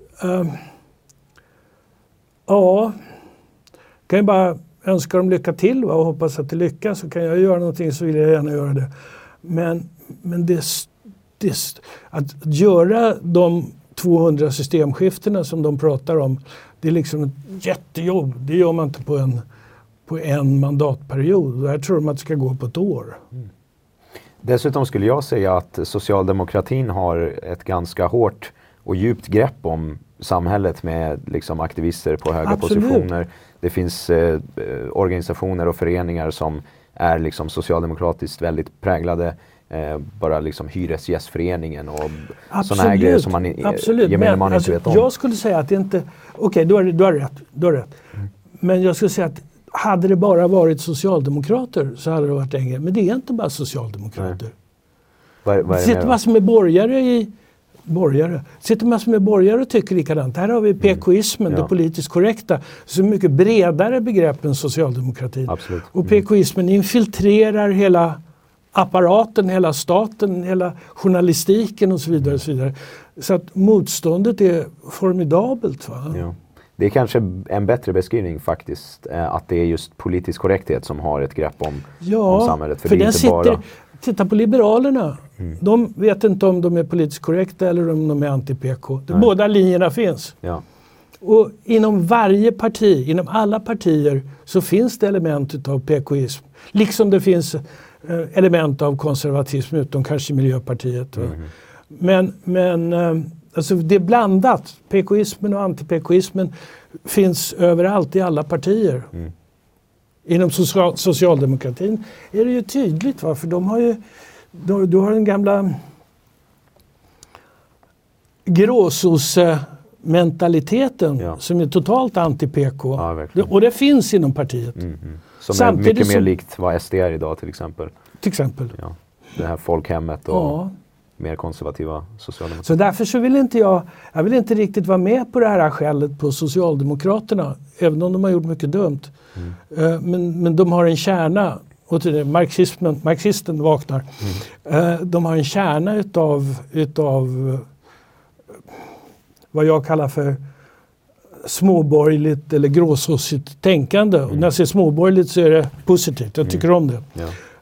kan jag bara önska dem lycka till och hoppas att det lyckas. Så kan jag göra någonting så vill jag gärna göra det. Men att göra de 200 systemskiftena som de pratar om, det är liksom ett jättejobb. Det gör man inte på en mandatperiod. Jag tror de att det ska gå på ett år. Dessutom skulle jag säga att socialdemokratin har ett ganska hårt och djupt grepp om samhället med liksom aktivister på höga positioner. Det finns organisationer och föreningar som är liksom socialdemokratiskt väldigt präglade. Bara liksom Hyresgästföreningen och sådana här grejer som man gemene man inte vet om. Jag skulle säga att det inte... Okej, du har rätt. Men jag skulle säga att hade det bara varit socialdemokrater så hade det varit längre. Men det är inte bara socialdemokrater. Det sitter massor med borgare och tycker likadant. Här har vi PKismen, det politiskt korrekta, så mycket bredare begrepp än socialdemokratin. Absolut. Och PKismen infiltrerar hela apparaten, hela staten, hela journalistiken och så vidare. Och så vidare. Så att motståndet är formidabelt. Va? Ja. Det är kanske en bättre beskrivning faktiskt, att det är just politisk korrekthet som har ett grepp om samhället. För det är inte bara... Titta på Liberalerna. De vet inte om de är politiskt korrekta eller om de är anti-PK. Båda linjerna finns. Ja. Och inom varje parti, inom alla partier, så finns det element av PKism. Liksom det finns element av konservatism, utom kanske Miljöpartiet. Men alltså det är blandat. PKismen och anti-PKismen finns överallt i alla partier. Inom socialdemokratin är det ju tydligt, va? För de har ju, du har den gamla gråsosse-mentaliteten som är totalt anti-PK. Ja, och det finns inom partiet. Som samtidigt är mycket mer likt vad SD är idag till exempel. Ja, det här folkhemmet och mer konservativa socialdemokrater. Så därför så vill inte jag vill inte riktigt vara med på det här skället på Socialdemokraterna, även om de har gjort mycket dumt. Men de har en kärna, och till det, marxisten vaknar. De har en kärna utav vad jag kallar för småborgerligt eller gråsossigt tänkande. Och när jag säger småborgerligt så är det positivt. Jag tycker om det.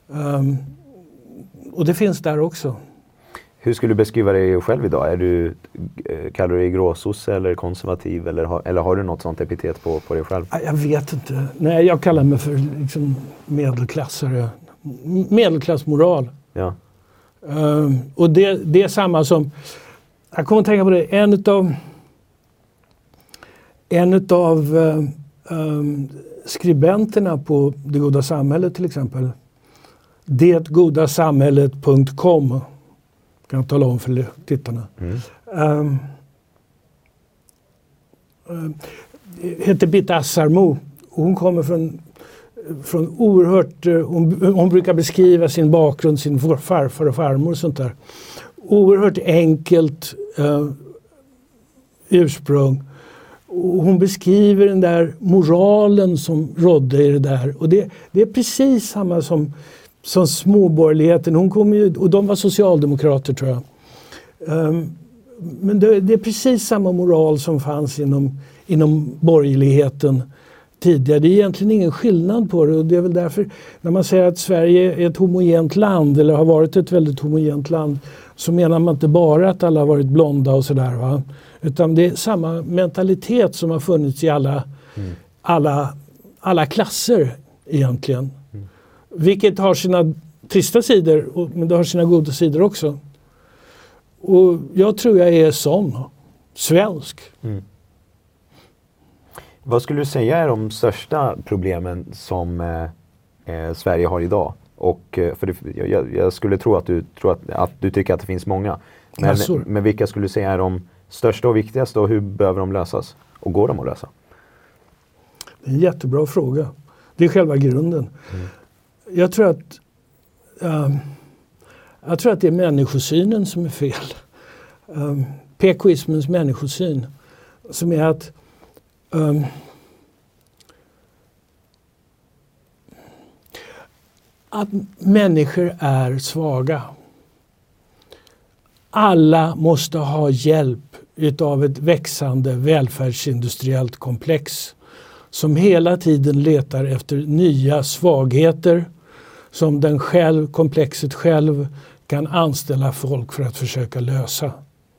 Och det finns där också. Hur skulle du beskriva dig själv idag? Kallar du dig gråsosse eller konservativ? Eller har du något sånt epitet på dig själv? Jag vet inte. Nej, jag kallar mig för liksom medelklassare. Medelklassmoral. Ja. Och det är samma som... Jag kommer att tänka på det. En utav skribenterna på Det goda samhället till exempel. Detgodasamhället.com kan jag tala om för tittarna. Heter Bitta Assarmo. Hon kommer från oerhört... Hon brukar beskriva sin bakgrund, sin farfar och farmor och sånt där. Oerhört enkelt ursprung. Och hon beskriver den där moralen som rådde i det där. Och det är precis samma som småborgerligheten. Hon kom ju, och de var socialdemokrater tror jag. Men det är precis samma moral som fanns inom borgerligheten tidigare. Det är egentligen ingen skillnad på det. Och det är väl därför när man säger att Sverige är ett homogent land eller har varit ett väldigt homogent land, så menar man inte bara att alla har varit blonda och sådär, va? Utan det är samma mentalitet som har funnits i alla klasser egentligen. Vilket har sina trista sidor, men det har sina goda sidor också. Och jag tror jag är sån. Svensk. Vad skulle du säga är de största problemen som Sverige har idag? Och, för jag skulle tro att du tycker att det finns många. Men vilka skulle du säga är de största och viktigaste, och hur behöver de lösas? Och går de att lösa? Det är en jättebra fråga. Det är själva grunden. Jag tror att det är människosynen som är fel. PKismens människosyn. Som är att människor är svaga. Alla måste ha hjälp utav ett växande välfärdsindustriellt komplex som hela tiden letar efter nya svagheter som komplexet själv kan anställa folk för att försöka lösa.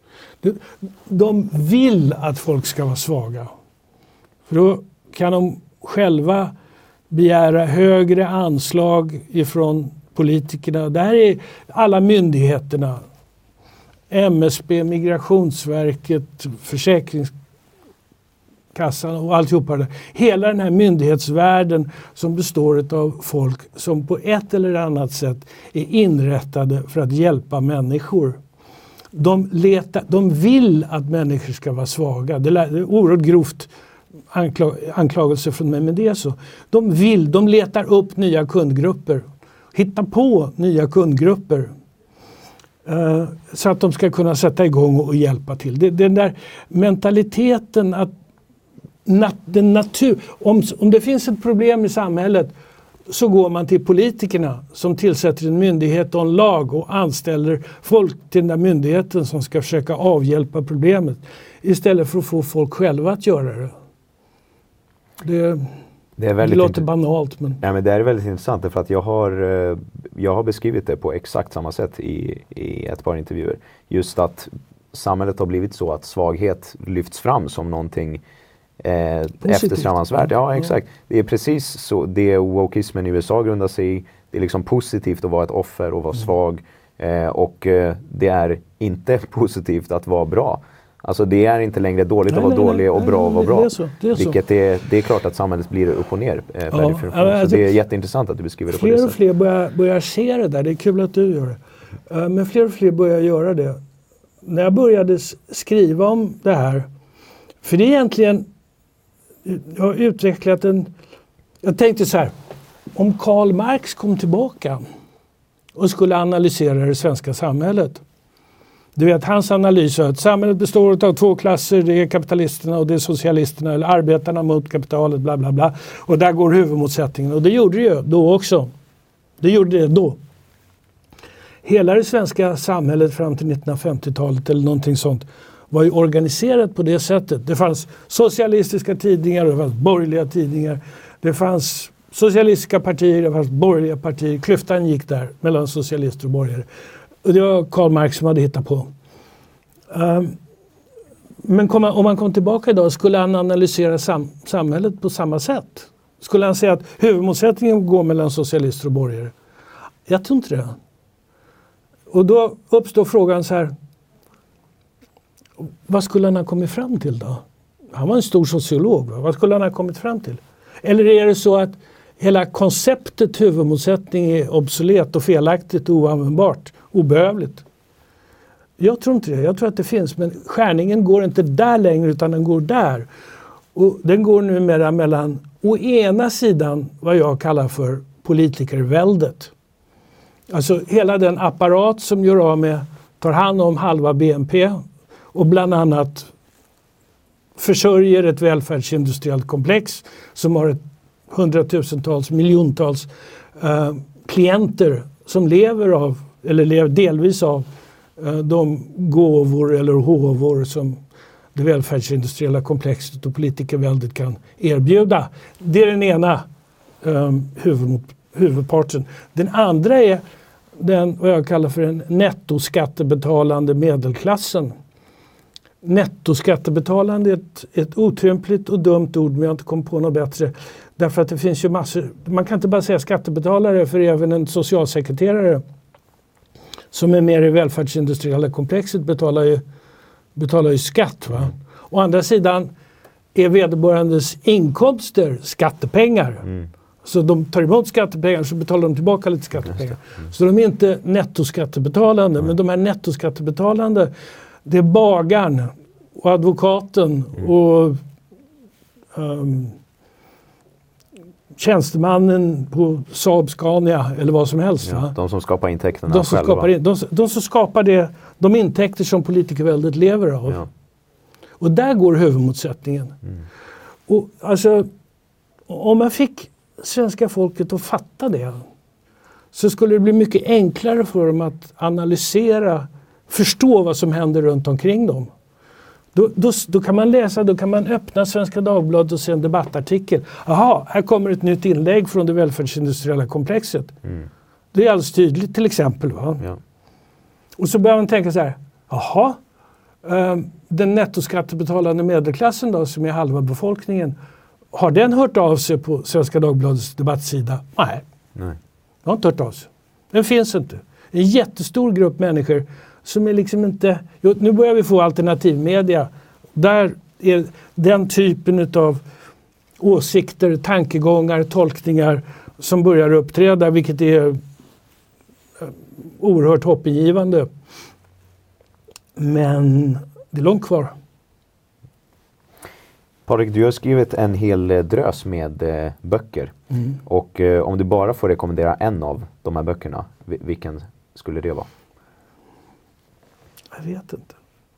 De vill att folk ska vara svaga. För då kan de själva begära högre anslag ifrån politikerna. Där är alla myndigheterna. MSB, Migrationsverket, Försäkringskassan och alltihopa det. Hela den här myndighetsvärlden som består av folk som på ett eller annat sätt är inrättade för att hjälpa människor. De vill att människor ska vara svaga. Det är oerhört grovt anklagelse från mig, men det är så. De letar upp nya kundgrupper. Hittar på nya kundgrupper. Så att de ska kunna sätta igång och hjälpa till. Den där mentaliteten att om det finns ett problem i samhället, så går man till politikerna som tillsätter en myndighet och en lag och anställer folk till den där myndigheten som ska försöka avhjälpa problemet. Istället för att få folk själva att göra det. Det låter banalt. Men det är väldigt intressant, för att jag har beskrivit det på exakt samma sätt i ett par intervjuer. Just att samhället har blivit så att svaghet lyfts fram som någonting eftersträvansvärt. Ja, exakt. Det är precis så det wokeismen i USA grundar sig i. Det är liksom positivt att vara ett offer och vara svag. Och det är inte positivt att vara bra. Alltså det är inte längre dåligt att vara dålig och bra att vara bra. Det är så. Vilket det är klart att samhället blir upp och ner. Så det är jätteintressant att du beskriver det på det sättet. Fler och fler börjar se det där. Det är kul att du gör det. Men fler och fler börjar göra det. När jag började skriva om det här. För det är egentligen... Jag har utvecklat jag tänkte så här. Om Karl Marx kom tillbaka och skulle analysera det svenska samhället. Du vet, hans analys är att samhället består av 2 klasser. Det är kapitalisterna och det är socialisterna. Eller arbetarna mot kapitalet, bla bla bla. Och där går huvudmotsättningen. Och det gjorde det ju då också. Det gjorde det då. Hela det svenska samhället fram till 1950-talet eller någonting sånt var ju organiserat på det sättet. Det fanns socialistiska tidningar, det fanns borgerliga tidningar. Det fanns socialistiska partier, det fanns borgerliga partier. Klyftan gick där mellan socialister och borgare. Och det var Karl Marx som hade hittat på. Men om man kom tillbaka idag skulle han analysera samhället på samma sätt. Skulle han säga att huvudmotsättningen går mellan socialister och borgare? Jag tror inte det. Och då uppstår frågan så här. Vad skulle han ha kommit fram till då? Han var en stor sociolog. Va? Vad skulle han ha kommit fram till? Eller är det så att hela konceptet huvudmotsättning är obsolet och felaktigt och oanvändbart, obehövligt? Jag tror inte det. Jag tror att det finns, men skärningen går inte där längre utan den går där. Och den går numera mellan å ena sidan vad jag kallar för politikerväldet. Alltså hela den apparat som gör av med, tar hand om halva BNP och bland annat försörjer ett välfärdsindustriellt komplex som har hundratusentals, miljontals klienter som lever av, eller lever delvis av de gåvor eller håvor som det välfärdsindustriella komplexet och politikerväldet kan erbjuda. Det är den ena huvudparten. Den andra är den, vad jag kallar för en nettoskattebetalande medelklassen. Nettoskattebetalande är ett otympligt och dumt ord, men jag har inte kommit på något bättre. Därför att det finns ju massor, man kan inte bara säga skattebetalare, för även en socialsekreterare som är mer i välfärdsindustriella komplexet betalar ju skatt. Va? Å andra sidan är vederbörandes inkomster skattepengar. Så de tar emot skattepengar så betalar de tillbaka lite skattepengar. Så de är inte nettoskattebetalande, men de här nettoskattebetalande, det är bagaren och advokaten och tjänstemannen på Saab Scania eller vad som helst. Ja, de som skapar intäkterna de som själva. De som skapar de intäkter som politikerväldet lever av. Ja. Och där går huvudmotsättningen. Och alltså, om man fick svenska folket att fatta det, så skulle det bli mycket enklare för dem att analysera, förstå vad som händer runt omkring dem. Då kan man läsa, då kan man öppna Svenska Dagbladet och se en debattartikel. Aha, här kommer ett nytt inlägg från det välfärdsindustriella komplexet. Det är alldeles tydligt till exempel. Va? Ja. Och så börjar man tänka så här, jaha, den nettoskattebetalande medelklassen då, som är halva befolkningen, har den hört av sig på Svenska Dagbladets debattsida? Nej. Den har inte hört av sig. Den finns inte. En jättestor grupp människor som är liksom inte... Nu börjar vi få alternativmedia. Där är den typen av åsikter, tankegångar, tolkningar som börjar uppträda, vilket är oerhört hoppingivande. Men det är långt kvar. Patrik, du har skrivit en hel drös med böcker. Och om du bara får rekommendera en av de här böckerna, vilken skulle det vara? Jag vet inte.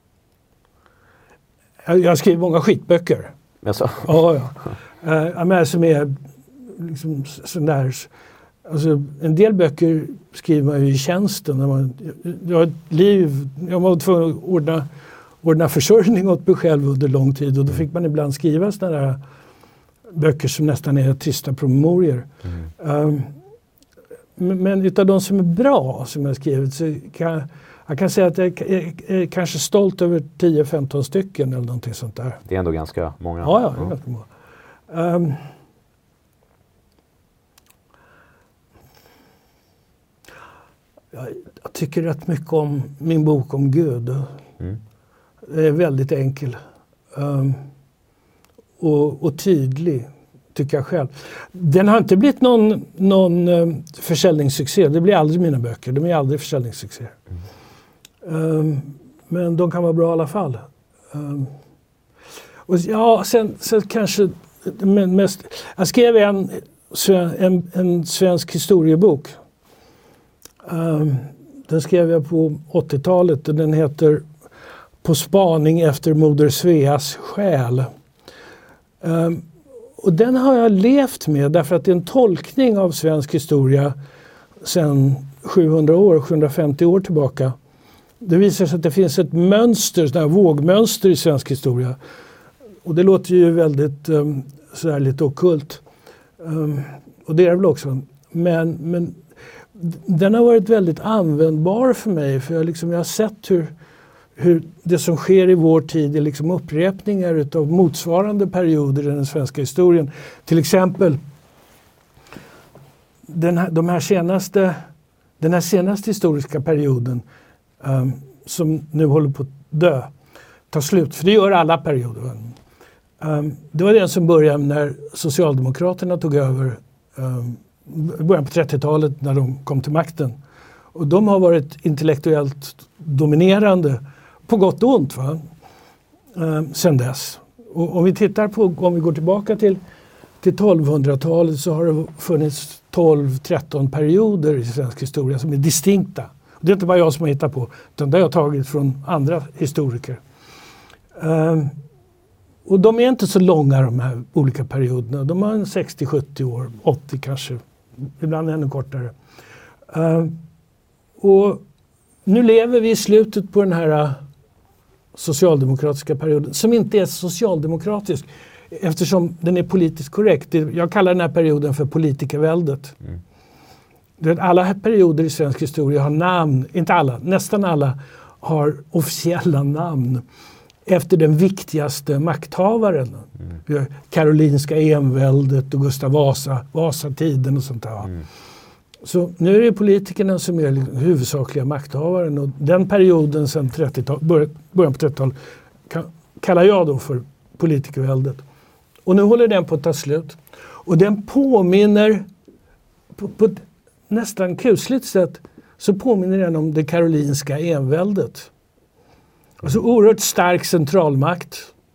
Jag har skrivit många skitböcker. Alltså. Ja. Men som är liksom sån där... Alltså, en del böcker skriver man ju i tjänsten. Jag har ett liv... Jag var tvungen att ordna försörjning åt mig själv under lång tid. Och då fick man ibland skriva såna där böcker som nästan är trista promemorior. Men utav de som är bra som jag har skrivit så kan Jag kan säga att jag är kanske stolt över 10-15 stycken eller någonting sånt där. Det är ändå ganska många. Ja, det är ganska många. Jag tycker rätt mycket om min bok om Gud. Det är väldigt enkel. Och tydlig, tycker jag själv. Den har inte blivit någon försäljningssuccé. Det blir aldrig mina böcker. De är aldrig försäljningssuccéer. Men de kan vara bra i alla fall. Och ja, sen kanske mest... Jag skrev en svensk historiebok. Den skrev jag på 80-talet och den heter På spaning efter Moder Sveas själ. Och den har jag levt med därför att det är en tolkning av svensk historia sedan 750 år tillbaka. Det visar sig att det finns ett mönster, sådär vågmönster i svensk historia. Och det låter ju väldigt sådär lite ockult. Och det är det väl också. Men den har varit väldigt användbar för mig. För jag har sett hur det som sker i vår tid är liksom upprepningar utav motsvarande perioder i den svenska historien. Till exempel den här senaste historiska perioden som nu håller på att dö, tar slut. För det gör alla perioder. Det var den som började när Socialdemokraterna tog över i början på 30-talet när de kom till makten. Och de har varit intellektuellt dominerande på gott och ont sen dess. Och om vi går tillbaka till 1200-talet så har det funnits 12-13 perioder i svensk historia som är distinkta. Det är inte bara jag som har hittat på, utan det har jag tagit från andra historiker. Och de är inte så långa de här olika perioderna. De har 60-70 år, 80 kanske, ibland ännu kortare. Och nu lever vi i slutet på den här socialdemokratiska perioden, som inte är socialdemokratisk eftersom den är politiskt korrekt. Jag kallar den här perioden för politikerväldet. Alla perioder i svensk historia har namn, inte alla, nästan alla har officiella namn efter den viktigaste makthavaren. Vi har Karolinska enväldet och Gustav Vasatiden och sånt där. Så nu är det politikerna som är den huvudsakliga makthavaren och den perioden sedan början på 30-talet kallar jag då för politikerväldet. Och nu håller den på att ta slut. Och den påminner på ett nästan kusligt sätt så påminner den om det Karolinska enväldet. Alltså oerhört stark centralmakt.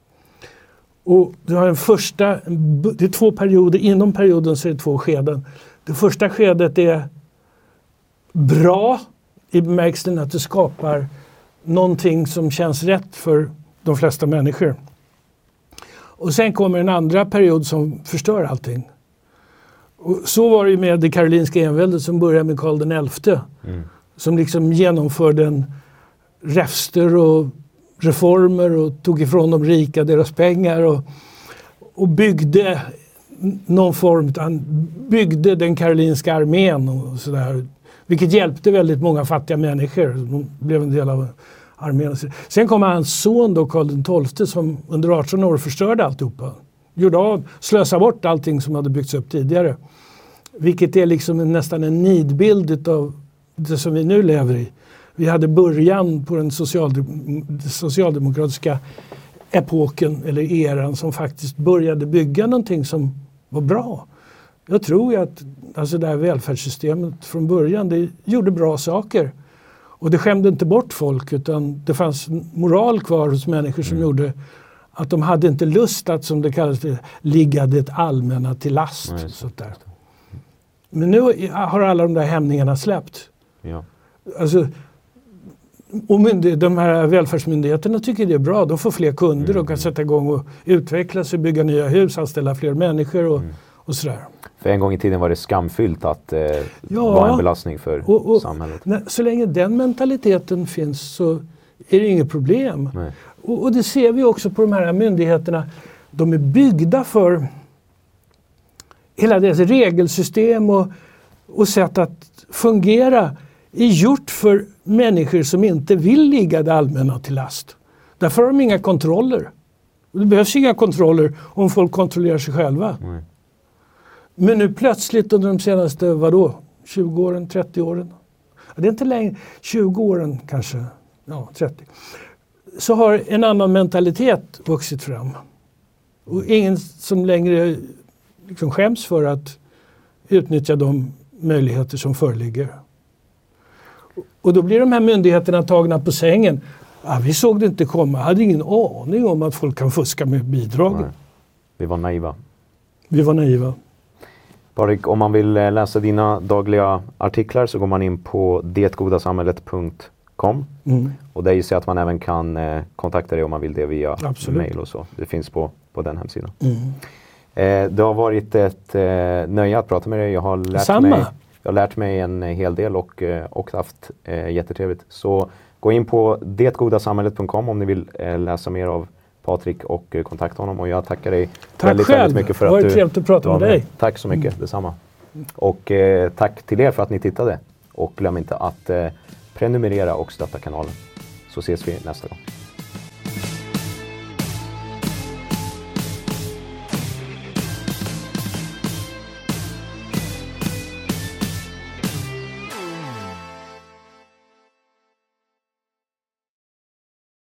Och du har det är 2 perioder, inom perioden så är det 2 skeden. Det första skedet är bra i bemärkelsen att det skapar någonting som känns rätt för de flesta människor. Och sen kommer en andra period som förstör allting. Och så var det med det Karolinska enväldet som började med Karl XI. Som liksom genomförde en räfster och reformer och tog ifrån de rika deras pengar och byggde någon form, han byggde den karolinska armén och sådär. Vilket hjälpte väldigt många fattiga människor. De blev en del av armén. Sen kom hans son då, Karl XII, som under 18 år förstörde alltihopa. Slösade bort allting som hade byggts upp tidigare. Vilket är liksom nästan en nidbild av det som vi nu lever i. Vi hade början på den socialdemokratiska epoken eller eran som faktiskt började bygga någonting som var bra. Jag tror ju att det här välfärdssystemet från början det gjorde bra saker. Och det skämde inte bort folk utan det fanns moral kvar hos människor som gjorde att de hade inte lust att, som det kallas, ligga det allmänna till last. Sånt där. Men nu har alla de där hämningarna släppt. Ja. Alltså, och de här välfärdsmyndigheterna tycker det är bra. De får fler kunder och kan sätta igång och utveckla sig, bygga nya hus, anställa fler människor och sådär. För en gång i tiden var det skamfyllt att vara en belastning för samhället. Så länge den mentaliteten finns så är det inget problem. Och det ser vi också på de här myndigheterna. De är byggda för hela deras regelsystem och sätt att fungera är gjort för människor som inte vill ligga det allmänna till last. Därför har de inga kontroller. Det behövs inga kontroller om folk kontrollerar sig själva. Mm. Men nu plötsligt under de senaste, 20 åren, 30 åren? Det är inte längre, 20 åren kanske, 30. Så har en annan mentalitet vuxit fram. Och ingen som längre liksom skäms för att utnyttja de möjligheter som föreligger. Och då blir de här myndigheterna tagna på sängen. Vi såg det inte komma. Jag hade ingen aning om att folk kan fuska med bidragen. Nej. Vi var naiva. Patrik, om man vill läsa dina dagliga artiklar så går man in på detgodasamhället.com. Och där gissar jag att man även kan kontakta dig om man vill det via mail och så. Det finns på den hemsidan. Det har varit ett nöje att prata med dig. Jag har lärt mig en hel del och haft jättetrevligt. Så gå in på detgodasamhället.com om ni vill läsa mer av Patrik och kontakta honom. Och jag tackar dig väldigt mycket för att du var med. Det var trevligt att prata med dig. Tack så mycket, detsamma. Och tack till er för att ni tittade. Och glöm inte att prenumerera och stötta kanalen. Så ses vi nästa gång.